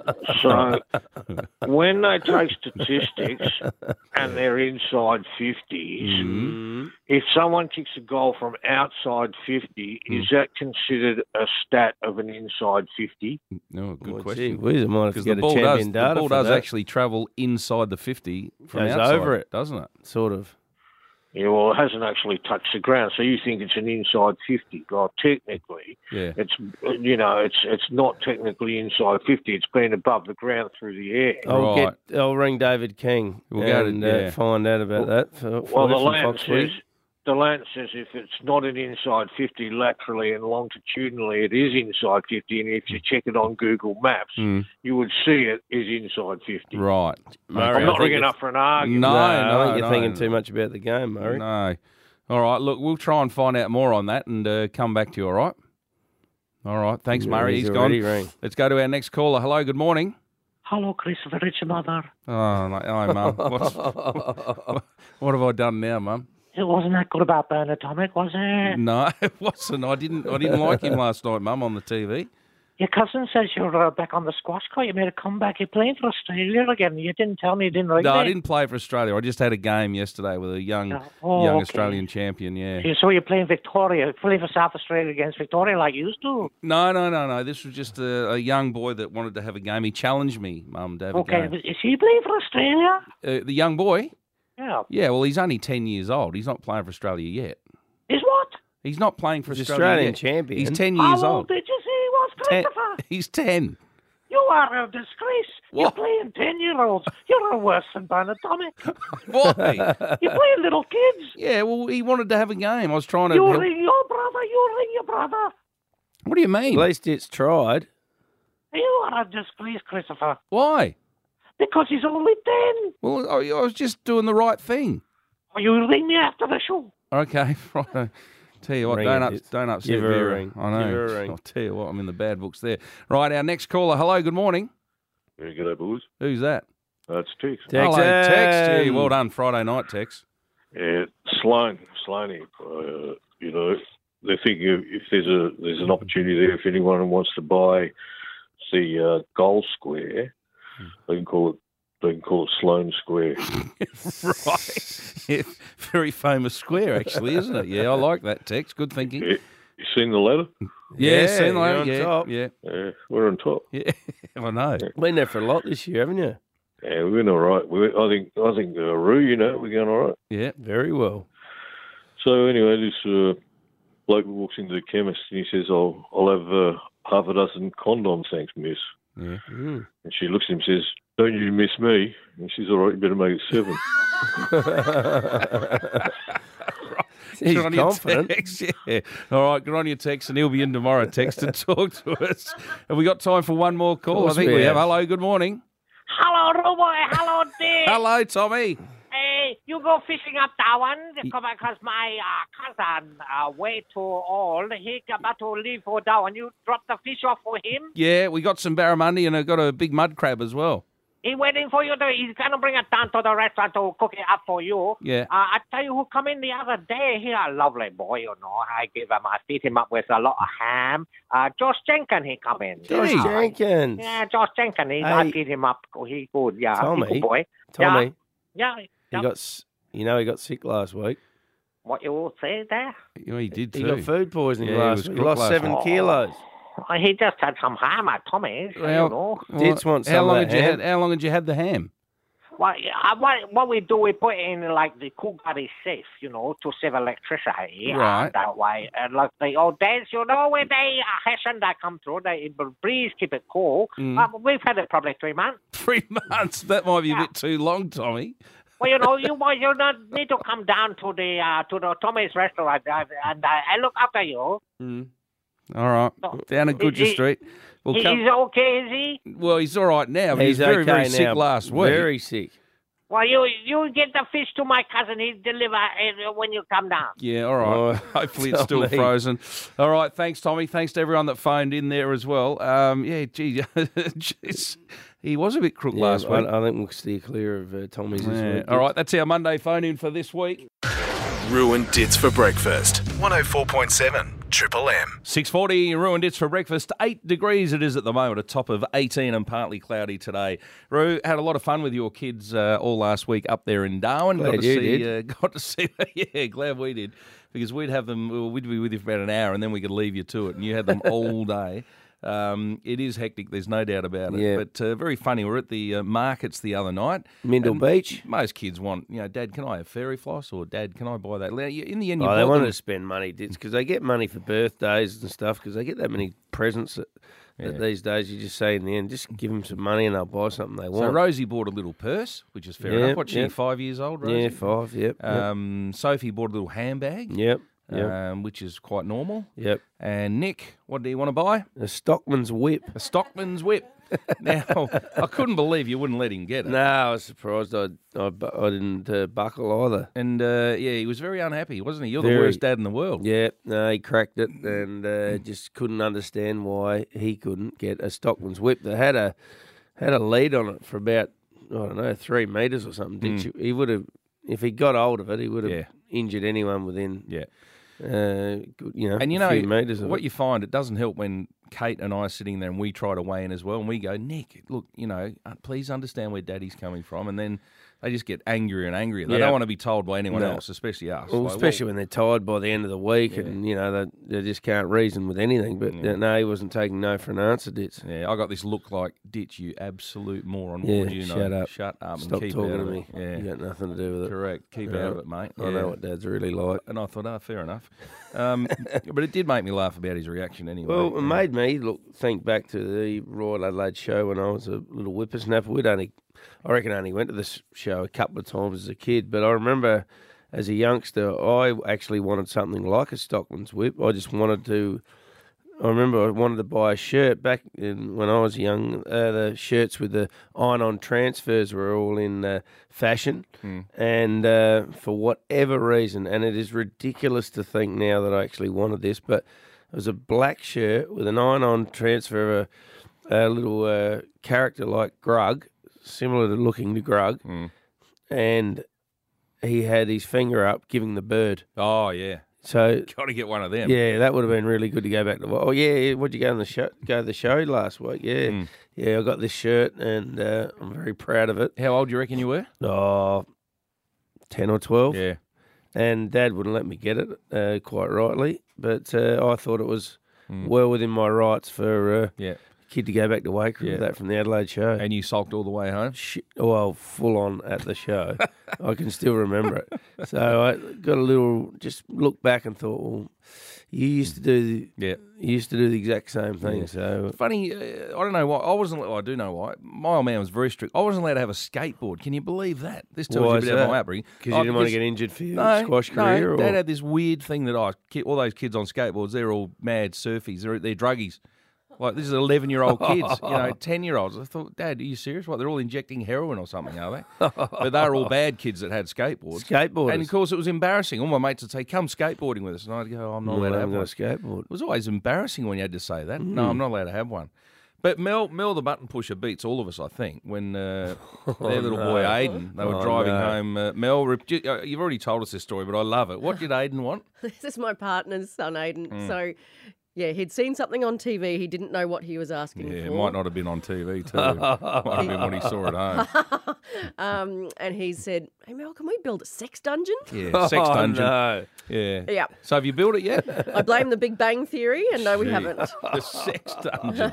So, when they take statistics and they're inside fifties, Mm-hmm. if someone kicks a goal from outside fifty, Mm. is that considered a stat of an inside fifty? No, good Well, question. gee whiz, I might have to Because get the a ball does, champion the data ball for does that. actually travel inside the fifty from Goes outside, over it. doesn't it? Sort of. Yeah, well, it hasn't actually touched the ground, so you think it's an inside fifty. Well, technically, Yeah. it's you know, it's it's not technically inside fifty. It's been above the ground through the air. I'll Right. get. I'll ring David King We'll go to- and yeah. uh, find out about that. For, for Well, the from land Fox says League. the land says if it's not an inside fifty laterally and longitudinally, it is inside fifty. And if you check it on Google Maps, Mm. you would see it is inside fifty. Right. Murray, I'm I not think ringing it's- up for an argument. No, No, no, I think you're no, thinking no. too much about the game, Murray. No. All right, look, we'll try and find out more on that and uh, come back to you, all right? All right, thanks, Yeah, Murray. he's He's gone. already rang. Let's go to our next caller. Hello, good morning. Hello, Christopher, it's your mother. Oh, no, hi, Mum. What's, what, what have I done now, Mum? It wasn't that good about Bernard Tomic, was it? No, it wasn't. I didn't. I didn't like him last night, Mum, on the T V. Your cousin says you're uh, back on the squash court. You made a comeback. You're playing for Australia again. You didn't tell me you didn't ring No, me. I didn't play for Australia. I just had a game yesterday with a young, Oh, young okay. Australian champion. Yeah. You- So you're playing Victoria, playing for South Australia against Victoria like you used to. No, no, no, no. This was just a, a young boy that wanted to have a game. He challenged me, Mum, to have Okay, a game. is he playing for Australia? Uh, the young boy. Yeah. Yeah, well, he's only ten years old. He's not playing for Australia yet. Is what? He's not playing for He's Australia Australian yet. champion. He's ten years How old. old did you say he was, Ten, Christopher? he's ten. You are a disgrace. You're What? playing ten-year-olds. You're worse than Bernard Tomic. Why? You're playing little kids. Yeah, well, he wanted to have a game. I was trying to You help. ring your brother. You ring your brother. What do you mean? At least it's tried. You are a disgrace, Christopher. Why? Because he's only ten. Well, I, I was just doing the right thing. Or you ring me after the show. Okay, right. Tell you what, Ring don't, it, up, it's- don't upset give her a Vera. ring. I know. Give her a ring. I'll tell you what, I'm in the bad books there. Right, our next caller. Hello, good morning. Yeah, g'day, boys. Who's that? That's Tex. Hello, Tex. Gee, well done, Friday night, Tex. Yeah, Sloan, Sloaney, uh, you know, they're thinking of if there's a there's an opportunity there, if anyone wants to buy the uh, Gold Square, they can call it they can call it Sloane Square. Right. Yeah, very famous square, actually, isn't it? Yeah, I like that, Tex. Good thinking. Yeah. You seen the ladder? Yeah, Yeah, seen the you're ladder. on Yeah, top. yeah, Yeah, we're on top. yeah. I know. Been there for a lot this year, haven't you? Yeah, we're doing all right. We, I think I think uh, Roo, you know, we're going all right. Yeah, very well. So anyway, this uh, bloke walks into the chemist and he says, "I'll I'll have uh, half a dozen condoms, thanks, miss." Yeah. Mm. And she looks at him and says, "Don't you miss me?" And she says, "All right, you better make it seven." He's Good on your confident. Tex, yeah. All right, good on your Tex, and he'll be in tomorrow, Tex, to talk to us. Have we got time for one more call? I course think we we have. have. Hello, good morning. Hello, Robo. Hello, Dick. Hello, Tommy. Hey, you go fishing up Darwin because my uh, cousin, uh, way too old, he about to leave for Darwin. You drop the fish off for him. Yeah, we got some barramundi and I got a big mud crab as well. He waiting for you to. He's gonna bring it down to the restaurant to cook it up for you. Yeah. Uh, I tell you who come in the other day. He a lovely boy, you know. I give him. I feed him up with a lot of ham. Uh, Josh Jenkins, he come in. Josh Uh, Jenkins. Yeah, Josh Jenkins. He, I Hey. feed him up. He good. Yeah, Tommy, he good boy. Tommy, Yeah. he yeah. got, s- you know, he got sick last week. What you will say there? Yeah, he did He too. got food poisoning Yeah, he last was week. He crook lost last seven week. kilos. Oh, he just had some ham at Tommy's. Well, you know. Dits want some how of long that had you ham. had? How long had you had the ham? Well, yeah, what, what we do, we put in like the cool body safe, you know, to save electricity. Right. And that way, and like the old days, you know, when they uh, Hessian that come through, they breeze keep it cool. Mm. Uh, we've had it probably three months. Three months. That might be a bit too long, Tommy. Well, you know, you boys, you not need to come down to the uh, to the Tommy's restaurant, uh, and uh, I look after you. Mm. All right, down at Is Goodger he- Street. We'll he, come- He's okay, is he? Well, he's all right now, but He's he's very, very okay sick now. last week. Very sick. Well, you you get the fish to my cousin. He'll deliver uh, when you come down. Yeah, all right. Oh, Hopefully it's still Tommy. frozen. All right, thanks, Tommy. Thanks to everyone that phoned in there as well. Um, yeah, gee, jeez, he was a bit crook Yeah, last I, week. I think we'll steer clear of uh, Tommy's this Yeah. week. All right, that's our Monday phone in for this week. Ruined Dits for breakfast. one oh four point seven Triple M. six forty, ruined it's for breakfast. Eight degrees it is at the moment, a top of eighteen and partly cloudy today. Roo, had a lot of fun with your kids uh, all last week up there in Darwin. Glad got to you see, did. Uh, got to see. Yeah, glad we did, because we'd have them. Well, we'd be with you for about an hour, and then we could leave you to it, and you had them all day. Um, it is hectic, there's no doubt about it. Yeah. But uh, very funny. We were at the uh, markets the other night. Mindle and Beach. Most kids want, you know, Dad, can I have fairy floss? Or Dad, can I buy that? In the end, you Oh, they bought want them- to spend money because they get money for birthdays and stuff because they get that many presents that, that Yeah. these days you just say in the end, just give them some money and they'll buy something they So want. Rosie bought a little purse, which is fair Yeah, enough. What's she, yeah. five years old, Rosie? Yeah, five, yep. yep. Um, Sophie bought a little handbag. Yep. Yep. Um, which is quite normal. Yep. And Nick, what do you want to buy? A Stockman's whip. A Stockman's whip. Now, I couldn't believe you wouldn't let him get it. No, I was surprised I I, bu- I didn't uh, buckle either. And uh, yeah, he was very unhappy, wasn't he? You're Very. the worst dad in the world. Yeah, no, he cracked it and uh, just couldn't understand why he couldn't get a Stockman's whip that had a had a lead on it for about I don't know three meters or something. Did Mm. you? He would have if he got hold of it, he would have Yeah. injured anyone within Yeah. uh, good- you know And you a know, few meters of what it. you find, it doesn't help when Kate and I are sitting there and we try to weigh in as well, and we go, Nick, look, you know, uh, please understand where Daddy's coming from, and then they just get angrier and angrier. They Yeah. don't want to be told by anyone No. else, especially us. Well, Like, especially when they're tired by the end of the week, and you know they, they just can't reason with anything. But Yeah. uh, no, he wasn't taking no for an answer. Dits. Yeah, I got this look like, Ditch, you absolute moron. What Yeah, would you know? shut up. Shut up and Stop keep talking out to of me. it. Yeah. You got nothing to do with it. Correct. Keep Yeah. out of it, mate. I know what Dad's really like. And I thought, oh, fair enough. Um, but it did make me laugh about his reaction anyway. Well, it Yeah. made me look think back to the Royal Adelaide show when I was a little whippersnapper. We'd only, I reckon, I only went to this show a couple of times as a kid, but I remember as a youngster, I actually wanted something like a Stockman's whip. I just wanted to. I remember I wanted to buy a shirt back in, when I was young. Uh, the shirts with the iron-on transfers were all in uh, fashion, Mm. and uh, for whatever reason, and it is ridiculous to think now that I actually wanted this, but it was a black shirt with an iron-on transfer of a, a little uh, character like Grug, similar to looking to Grug, Mm. and he had his finger up giving the bird. Oh, yeah. So Got to get one of them. Yeah, that would have been really good to go back to. Oh yeah, yeah. What'd you go on the show? Go to the show last week? Yeah, Mm. yeah. I got this shirt and uh, I'm very proud of it. How old do you reckon you were? Oh, ten or twelve. Yeah. And Dad wouldn't let me get it, uh, quite rightly. But uh, I thought it was Mm. well within my rights for uh, Yeah. a kid to go back to Wakefield Yeah. with that from the Adelaide show. And you sulked all the way home? Shit, well, full on at the show. I can still remember it. So I got a little, just looked back and thought, well, you used to do the, Yeah. you used to do the exact same thing. Yeah. So Funny, uh, I don't know why. I wasn't. I do know why. My old man was very strict. I wasn't allowed to have a skateboard. Can you believe that? This tells Why you a is bit about that? my upbringing. 'Cause you Oh, didn't wanna because- get injured for your no, squash no, career, or- Dad had this weird thing that I all those kids on skateboards. They're all mad surfies. They're they're druggies. Like, this is eleven-year-old kids, you know, ten-year-olds. I thought, Dad, are you serious? What, they're all injecting heroin or something, are they? But they were all bad kids that had skateboards. Skateboarders. And, of course, it was embarrassing. All my mates would say, come skateboarding with us. And I'd go, oh, I'm not No, allowed to I have haven't one. got a skateboard. It was always embarrassing when you had to say that. No, Mm. I'm not allowed to have one. But Mel, Mel the button pusher beats all of us, I think, when uh, Oh, their little no. boy Aiden, they were Oh, driving no. home. Uh, Mel, rip- you- uh, you've already told us this story, but I love it. What did Aiden want? This is my partner's son, Aiden. Mm. So, yeah, he'd seen something on T V. He didn't know what he was asking Yeah, for. it might not have been on T V too. It might have been what he saw at home. um, and he said, "Hey Mel, can we build a sex dungeon?" Yeah, sex Oh, dungeon. no. Yeah. Yeah. So have you built it yet? I blame the Big Bang Theory, and no, we Gee, haven't. The sex dungeon.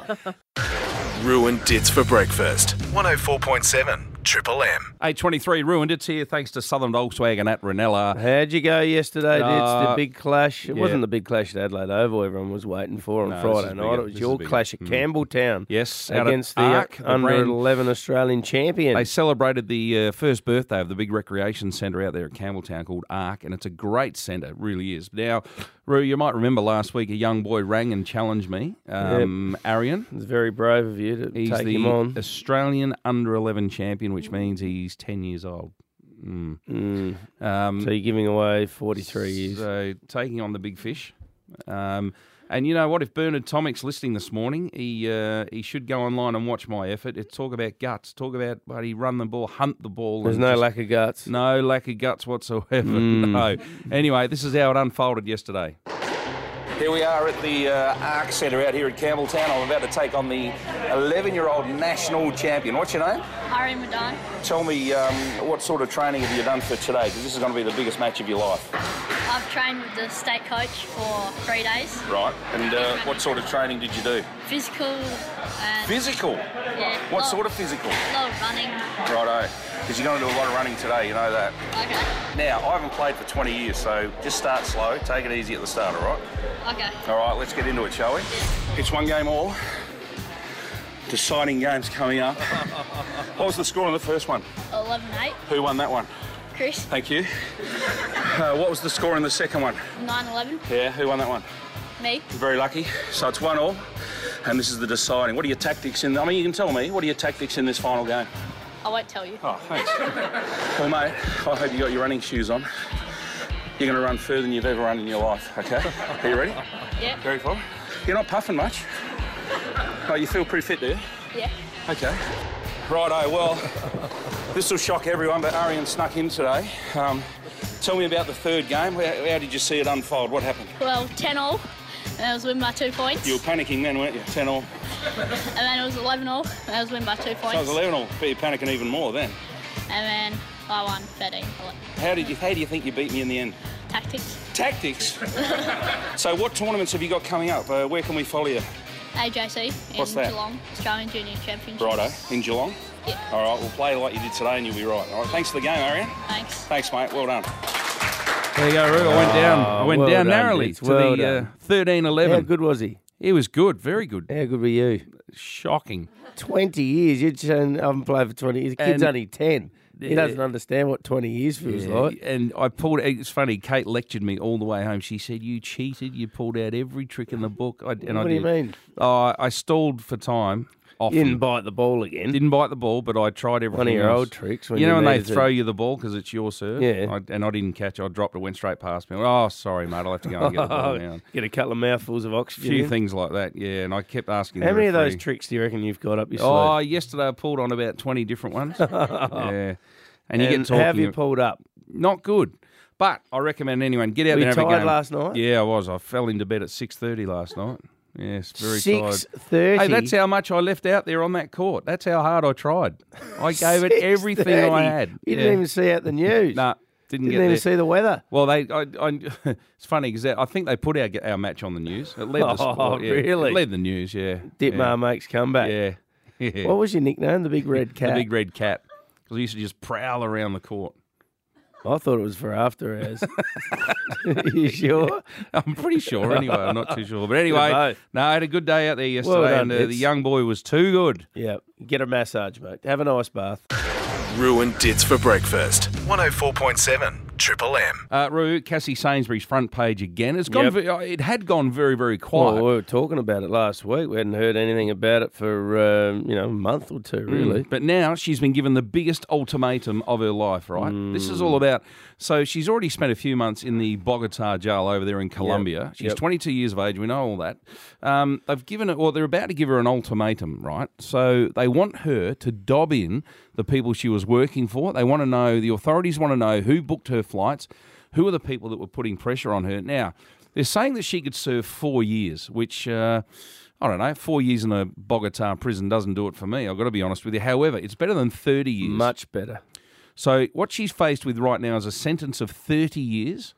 Ruined Dits for breakfast. one oh four point seven Triple M. eight twenty-three ruined. It's here thanks to Southern Volkswagen at Ranella. How'd you go yesterday, Dits? Uh, The big clash. It yeah. wasn't the big clash at Adelaide Oval everyone was waiting for on No, this Friday is night. bigger. It was This your is bigger. clash at Mm. Campbelltown. Yes, out at against the Arc, the under brand- eleven Australian champion. They celebrated the uh, first birthday of the big recreation centre out there at Campbelltown called Arc, and it's a great centre, it really is. Now, Roo, you might remember last week a young boy rang and challenged me, um, Arian. It's very brave of you to He's take the him on. Australian under eleven champion, which means he's ten years old. Mm. Mm. Um, So you're giving away forty-three years. So taking on the big fish. Um, and you know what? If Bernard Tomic's listening this morning, he uh, he should go online and watch my effort. It's talk about guts. Talk about buddy run the ball, hunt the ball. There's and no just- lack of guts. No lack of guts whatsoever. Mm. No. Anyway, this is how it unfolded yesterday. Here we are at the uh, Arc Centre out here at Campbelltown. I'm about to take on the eleven-year-old national champion. What's your name? Irene Madan. Tell me um, what sort of training have you done for today? Because this is going to be the biggest match of your life. I've trained with the state coach for three days. Right. And uh, what sort of training did you do? Physical and... Physical? Yeah. What lot- sort of physical? A lot of running. Righto. Because you're going to do a lot of running today, you know that. Okay. Now, I haven't played for twenty years, so just start slow. Take it easy at the start, all right? Okay. All right, let's get into it, shall we? It's one game all. Deciding games coming up. What was the score on the first one? eleven eight. Who won that one? Chris. Thank you. Uh, what was the score in the second one? nine eleven. Yeah, who won that one? Me. Very lucky. So it's one all, and this is the deciding. What are your tactics in? I mean, you can tell me. What are your tactics in this final game? I won't tell you. Oh, thanks. Well, mate, I hope you got your running shoes on. You're going to run further than you've ever run in your life. Okay? Are you ready? Yeah. Very far. You're not puffing much. Oh, you feel pretty fit, do you? Yeah. Okay. Righto, well, this will shock everyone, but Arian snuck in today. Um, tell me about the third game. How, how did you see it unfold? What happened? Well, ten all. And I was winning by two points. You were panicking then, weren't you? ten all. And then it was eleven all. And I was winning by two points. So it was eleven all. But you're panicking even more then. And then I won thirteen. How did you? How do you think you beat me in the end? Tactics. Tactics? So what tournaments have you got coming up? Uh, where can we follow you? A J C in What's that? Geelong. Australian Junior Championship. Righto, in Geelong? Yeah. All right, we'll play like you did today and you'll be right. All right, thanks for the game, Arian. Thanks. Thanks, mate. Well done. There you go, Roo. I went down. I went well down done, narrowly Dits. to Well the uh, done. thirteen eleven. How good was he? He was good, very good. How good were you? Shocking. twenty years. You'd shown, I haven't played for twenty years. The kid's And- only ten. He Yeah. doesn't understand what twenty years feels Yeah, like. And I pulled. It's funny. Kate lectured me all the way home. She said, "You cheated. You pulled out every trick in the book." I, and I What do you did. mean? Oh, I stalled for time. Often. You didn't bite the ball again. Didn't bite the ball, but I tried everything. One of your else. old tricks when you know you when they needed to- throw you the ball because it's your serve. Yeah. I, and I didn't catch. it. I dropped it. Went straight past me. Oh, sorry, mate. I'll have to go and get the ball now. Get a couple of mouthfuls of A oxygen. few in. things like that. Yeah, and I kept asking. How the many of those referee- tricks do you reckon you've got up your Oh, sleeve? yesterday I pulled on about twenty different ones. Yeah, and you And get talking. how have you pulled up? Not good. But I recommend anyone get out Were there you and have a tired game. last night? Yeah, I was. I fell into bed at six thirty last night. Yes, very tired. six thirty? Hey, that's how much I left out there on that court. That's how hard I tried. I gave it everything I had. You didn't even see out the news. Nah, didn't, Didn't get even there. see the weather. Well, they. I, I, it's funny because I think they put our our match on the news. It led the Oh, sport, yeah. really? It led the news. Yeah. Ditmar yeah. makes comeback. Yeah. yeah. What was your nickname? The Big Red Cat? The Big Red Cat. Because I used to just prowl around the court. I thought it was for after hours. You sure? I'm pretty sure anyway. I'm not too sure. But Good anyway, both. no, I had a good day out there yesterday Well done, and uh, the Dits. young boy was too good. Yeah. Get a massage, mate. Have a nice bath. Ruined Dits for breakfast. one oh four point seven Triple M. Uh, Roo, Cassie Sainsbury's front page again. It's gone. Yep. ve- uh, It had gone very, very quiet. Well, we were talking about it last week. We hadn't heard anything about it for, um, you know, a month or two, really. Mm. But now she's been given the biggest ultimatum of her life, right? This is all about... So she's already spent a few months in the Bogota jail over there in Colombia. She's Yep. twenty-two years of age. We know all that. Um, they've given her... Well, they're about to give her an ultimatum, right? So they want her to dob in the people she was working for. They want to know... The authorities want to know who booked her flights, who are the people that were putting pressure on her. Now, they're saying that she could serve four years, which... Uh, I don't know, four years in a Bogota prison doesn't do it for me, I've got to be honest with you. However, it's better than thirty years. Much better. So what she's faced with right now is a sentence of thirty years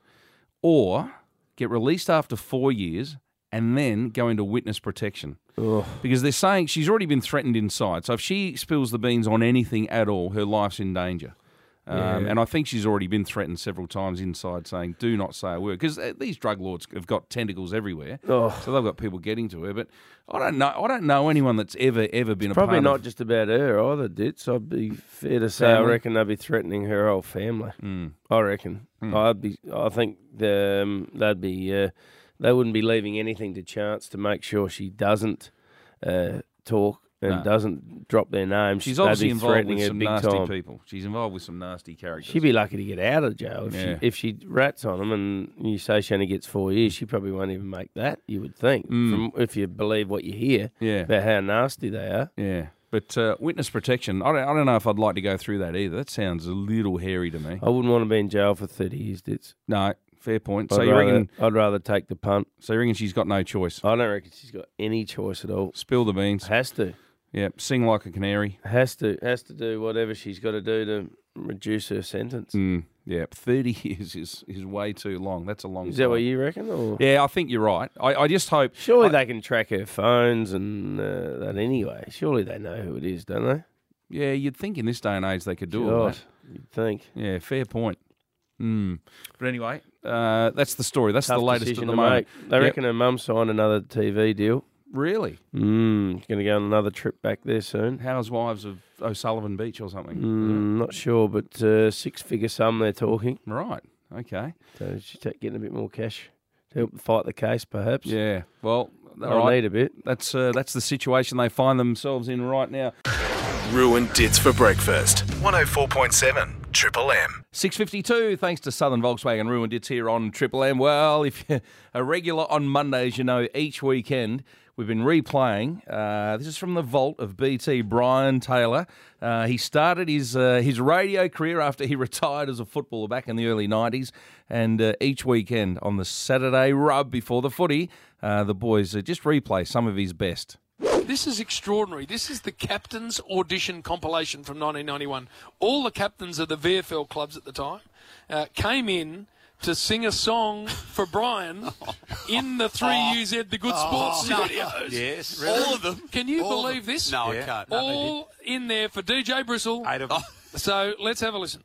or get released after four years and then go into witness protection. Ugh. Because they're saying she's already been threatened inside. So if she spills the beans on anything at all, her life's in danger. Um, Yeah. And I think she's already been threatened several times inside saying, do not say a word. Because these drug lords have got tentacles everywhere. Oh. So they've got people getting to her. But I don't know I don't know anyone that's ever, ever been a Probably part not of... just about her either, Dits. I'd be fair to say I Family? reckon they'd be threatening her whole family. Mm. I reckon. Mm. I'd be. I think the, um, they'd be. Uh, they wouldn't be leaving anything to chance to make sure she doesn't uh, talk and No. doesn't drop their names. She's They'd obviously be involved threatening with her some big nasty time. people. She's involved with some nasty characters. She'd be lucky to get out of jail if Yeah. she if she rats on them and you say she only gets four years. She probably won't even make that. You would think, Mm. from if you believe what you hear Yeah. about how nasty they are. Yeah. But uh, witness protection, I don't, I don't know if I'd like to go through that either. That sounds a little hairy to me. I wouldn't want to be in jail for thirty years. Dits. No, fair point. I'd So you rather, reckon? I'd rather take the punt. So you reckon she's got no choice? I don't reckon she's got any choice at all. Spill the beans. Has to. Yeah, sing like a canary. Has to. Has to do whatever she's got to do to reduce her sentence. Mm, yeah, thirty years is, is way too long. That's a long Is time. that what you reckon? Or? Yeah, I think you're right. I, I just hope... Surely I- they can track her phones and uh, that anyway. Surely they know who it is, don't they? Yeah, you'd think in this day and age they could do all God, that. you'd think. Yeah, fair point. Mm. But anyway, uh, that's the story. That's Tough the latest at decision the to moment. make. They Yep. reckon her mum signed another T V deal. Really? Mm, she's going to go on another trip back there soon. Housewives of O'Sullivan Beach or something. Mm, not sure, but uh, six-figure sum they're talking. Right. Okay. So she's ta- getting a bit more cash to help fight the case, perhaps. Yeah. Well, They'll all right. need a bit. That's uh, that's the situation they find themselves in right now. Ruined Dits for breakfast. one oh four point seven Triple M. six fifty-two, thanks to Southern Volkswagen Ruined It's here on Triple M. Well, if you're a regular on Mondays, you know each weekend we've been replaying. Uh, this is from the vault of B T, Brian Taylor. Uh, he started his uh, his radio career after he retired as a footballer back in the early nineties. And uh, each weekend on the Saturday rub before the footy, uh, the boys uh, just replay some of his best. This is extraordinary. This is the captain's audition compilation from nineteen ninety-one. All the captains of the V F L clubs at the time uh, came in to sing a song for Brian in the three Oh. U Z The Good Oh, Sports no. studios. Yes, really? All of them. Can you All of believe them. this? No, I can't. No, they All in there for D J Bristle. Eight of them. So let's have a listen.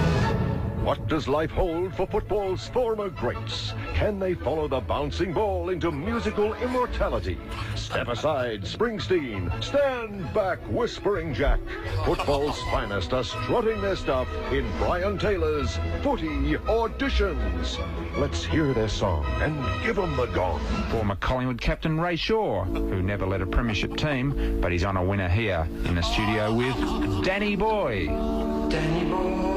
What does life hold for football's former greats? Can they follow the bouncing ball into musical immortality? Step aside, Springsteen. Stand back, Whispering Jack. Football's finest are strutting their stuff in Brian Taylor's Footy Auditions. Let's hear their song and give them the gong. Former Collingwood captain Ray Shaw, who never led a premiership team, but he's on a winner here in the studio with Danny Boy. Danny Boy.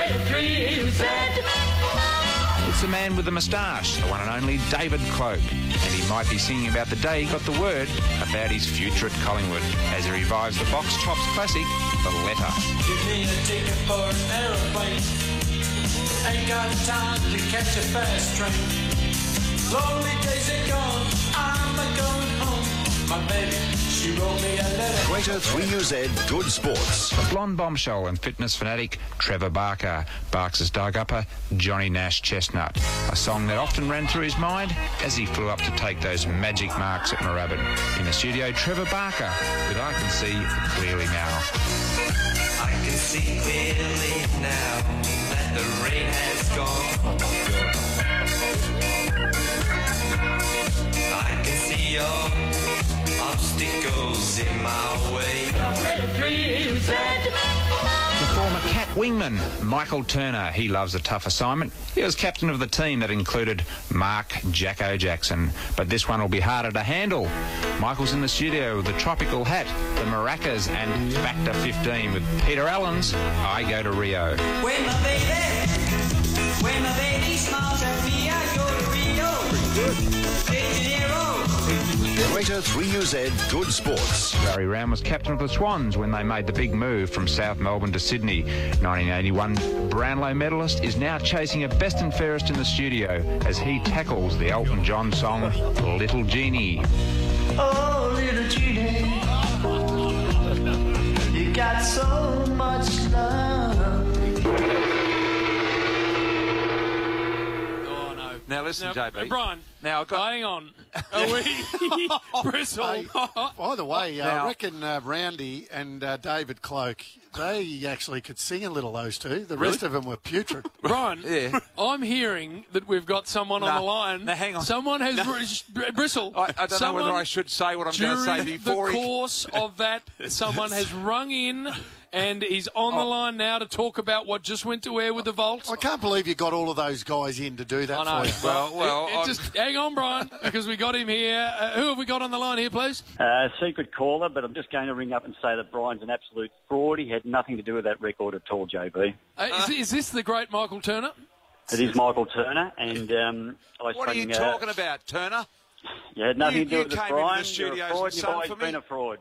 It's the man with the moustache, the one and only David Cloak. and he might be singing about the day he got the word about his future at Collingwood as he revives the Box Tops classic, The Letter. Give me a ticket for an aeroplane. Ain't got time to catch a fast train. Lonely days are gone, I'm a going home. My baby, she wrote me a letter. Greater three U Z Good Sports. The blonde bombshell and fitness fanatic Trevor Barker barks his dug upper Johnny Nash Chestnut, a song that often ran through his mind as he flew up to take those magic marks at Moorabbin. In the studio, Trevor Barker with I Can See Clearly Now. I can see clearly now that the rain has gone. I can see your obstacles in my way. The former Cat wingman, Michael Turner, he loves a tough assignment. He was captain of the team that included Mark Jacko Jackson, but this one will be harder to handle. Michael's in the studio with the tropical hat, the maracas and Factor fifteen with Peter Allen's I Go to Rio. When my baby, when my baby smiles at me, I go to Rio. De Janeiro. Greater three U Z Good Sports. Barry Round was captain of the Swans when they made the big move from South Melbourne to Sydney. nineteen eighty-one Brownlow medalist is now chasing a best and fairest in the studio as he tackles the Elton John song Little Genie. Oh, little Genie, you got so much love. Now listen, Now, J B. uh, Brian, now I've got... hang on. Are we Bristle? Hey, by the way, uh, Now- I reckon uh, Roundy and uh, David Cloak, they actually could sing a little, those two. The rest of them were putrid. Brian, Yeah. I'm hearing that we've got someone on No, the line. no, hang on. Someone has No. br- Bristle. I, I don't know someone, whether I should say what I'm going to say during before the he... course of that, someone has rung in and he's on the line now to talk about what just went to air with the Vault. I can't believe you got all of those guys in to do that I know. for you. Well, well, It- it I'm- just hang on, Brian, because we got him here. Uh, who have we got on the line here, please? Uh, secret caller, but I'm just going to ring up and say that Brian's an absolute fraud. He had nothing to do with that record at all, J B. Uh, is, is this the great Michael Turner? It is Michael Turner, and um, I What are you sang, uh, talking about, Turner? You had nothing You- to do you with it, came Brian. into the You're a studios fraud, and you've sung always for been me? a fraud.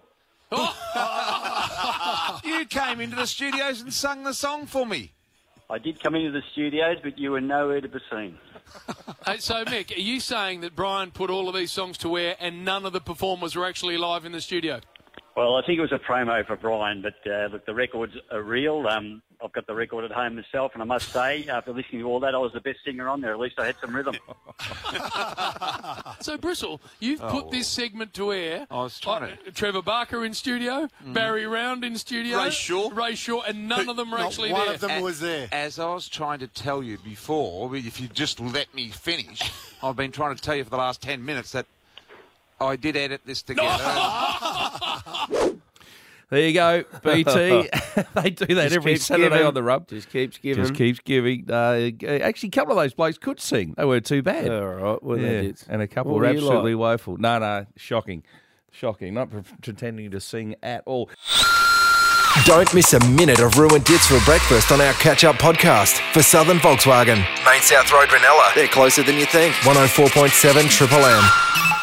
You came into the studios and sung the song for me. I did come into the studios, but you were nowhere to be seen. Hey, so, Mick, are you saying that Brian put all of these songs to air and none of the performers were actually live in the studio? Well, I think it was a promo for Brian, but uh, look, the records are real. Um, I've got the record at home myself, and I must say, after listening to all that, I was the best singer on there. At least I had some rhythm. So, Bristle, you've Oh. put this segment to air. I was trying Uh, Trevor Barker in studio, Barry Round in studio, Ray Shaw. Ray Shaw, and none of them were actually there. A- As I was trying to tell you before, if you just let me finish, I've been trying to tell you for the last ten minutes that I did edit this together. There you go, B T. They do that Just every keeps Saturday giving. on the rub. Just keeps giving. Just keeps giving. Uh, actually, a couple of those blokes could sing. They weren't too bad. All right, well, they did. And a couple What were were you absolutely like? woeful. No, no, shocking. Shocking. Not pre- pretending to sing at all. Don't miss a minute of Ruined Dits for Breakfast on our catch-up podcast for Southern Volkswagen. Main South Road, Brunella. They're closer than you think. one oh four point seven Triple M.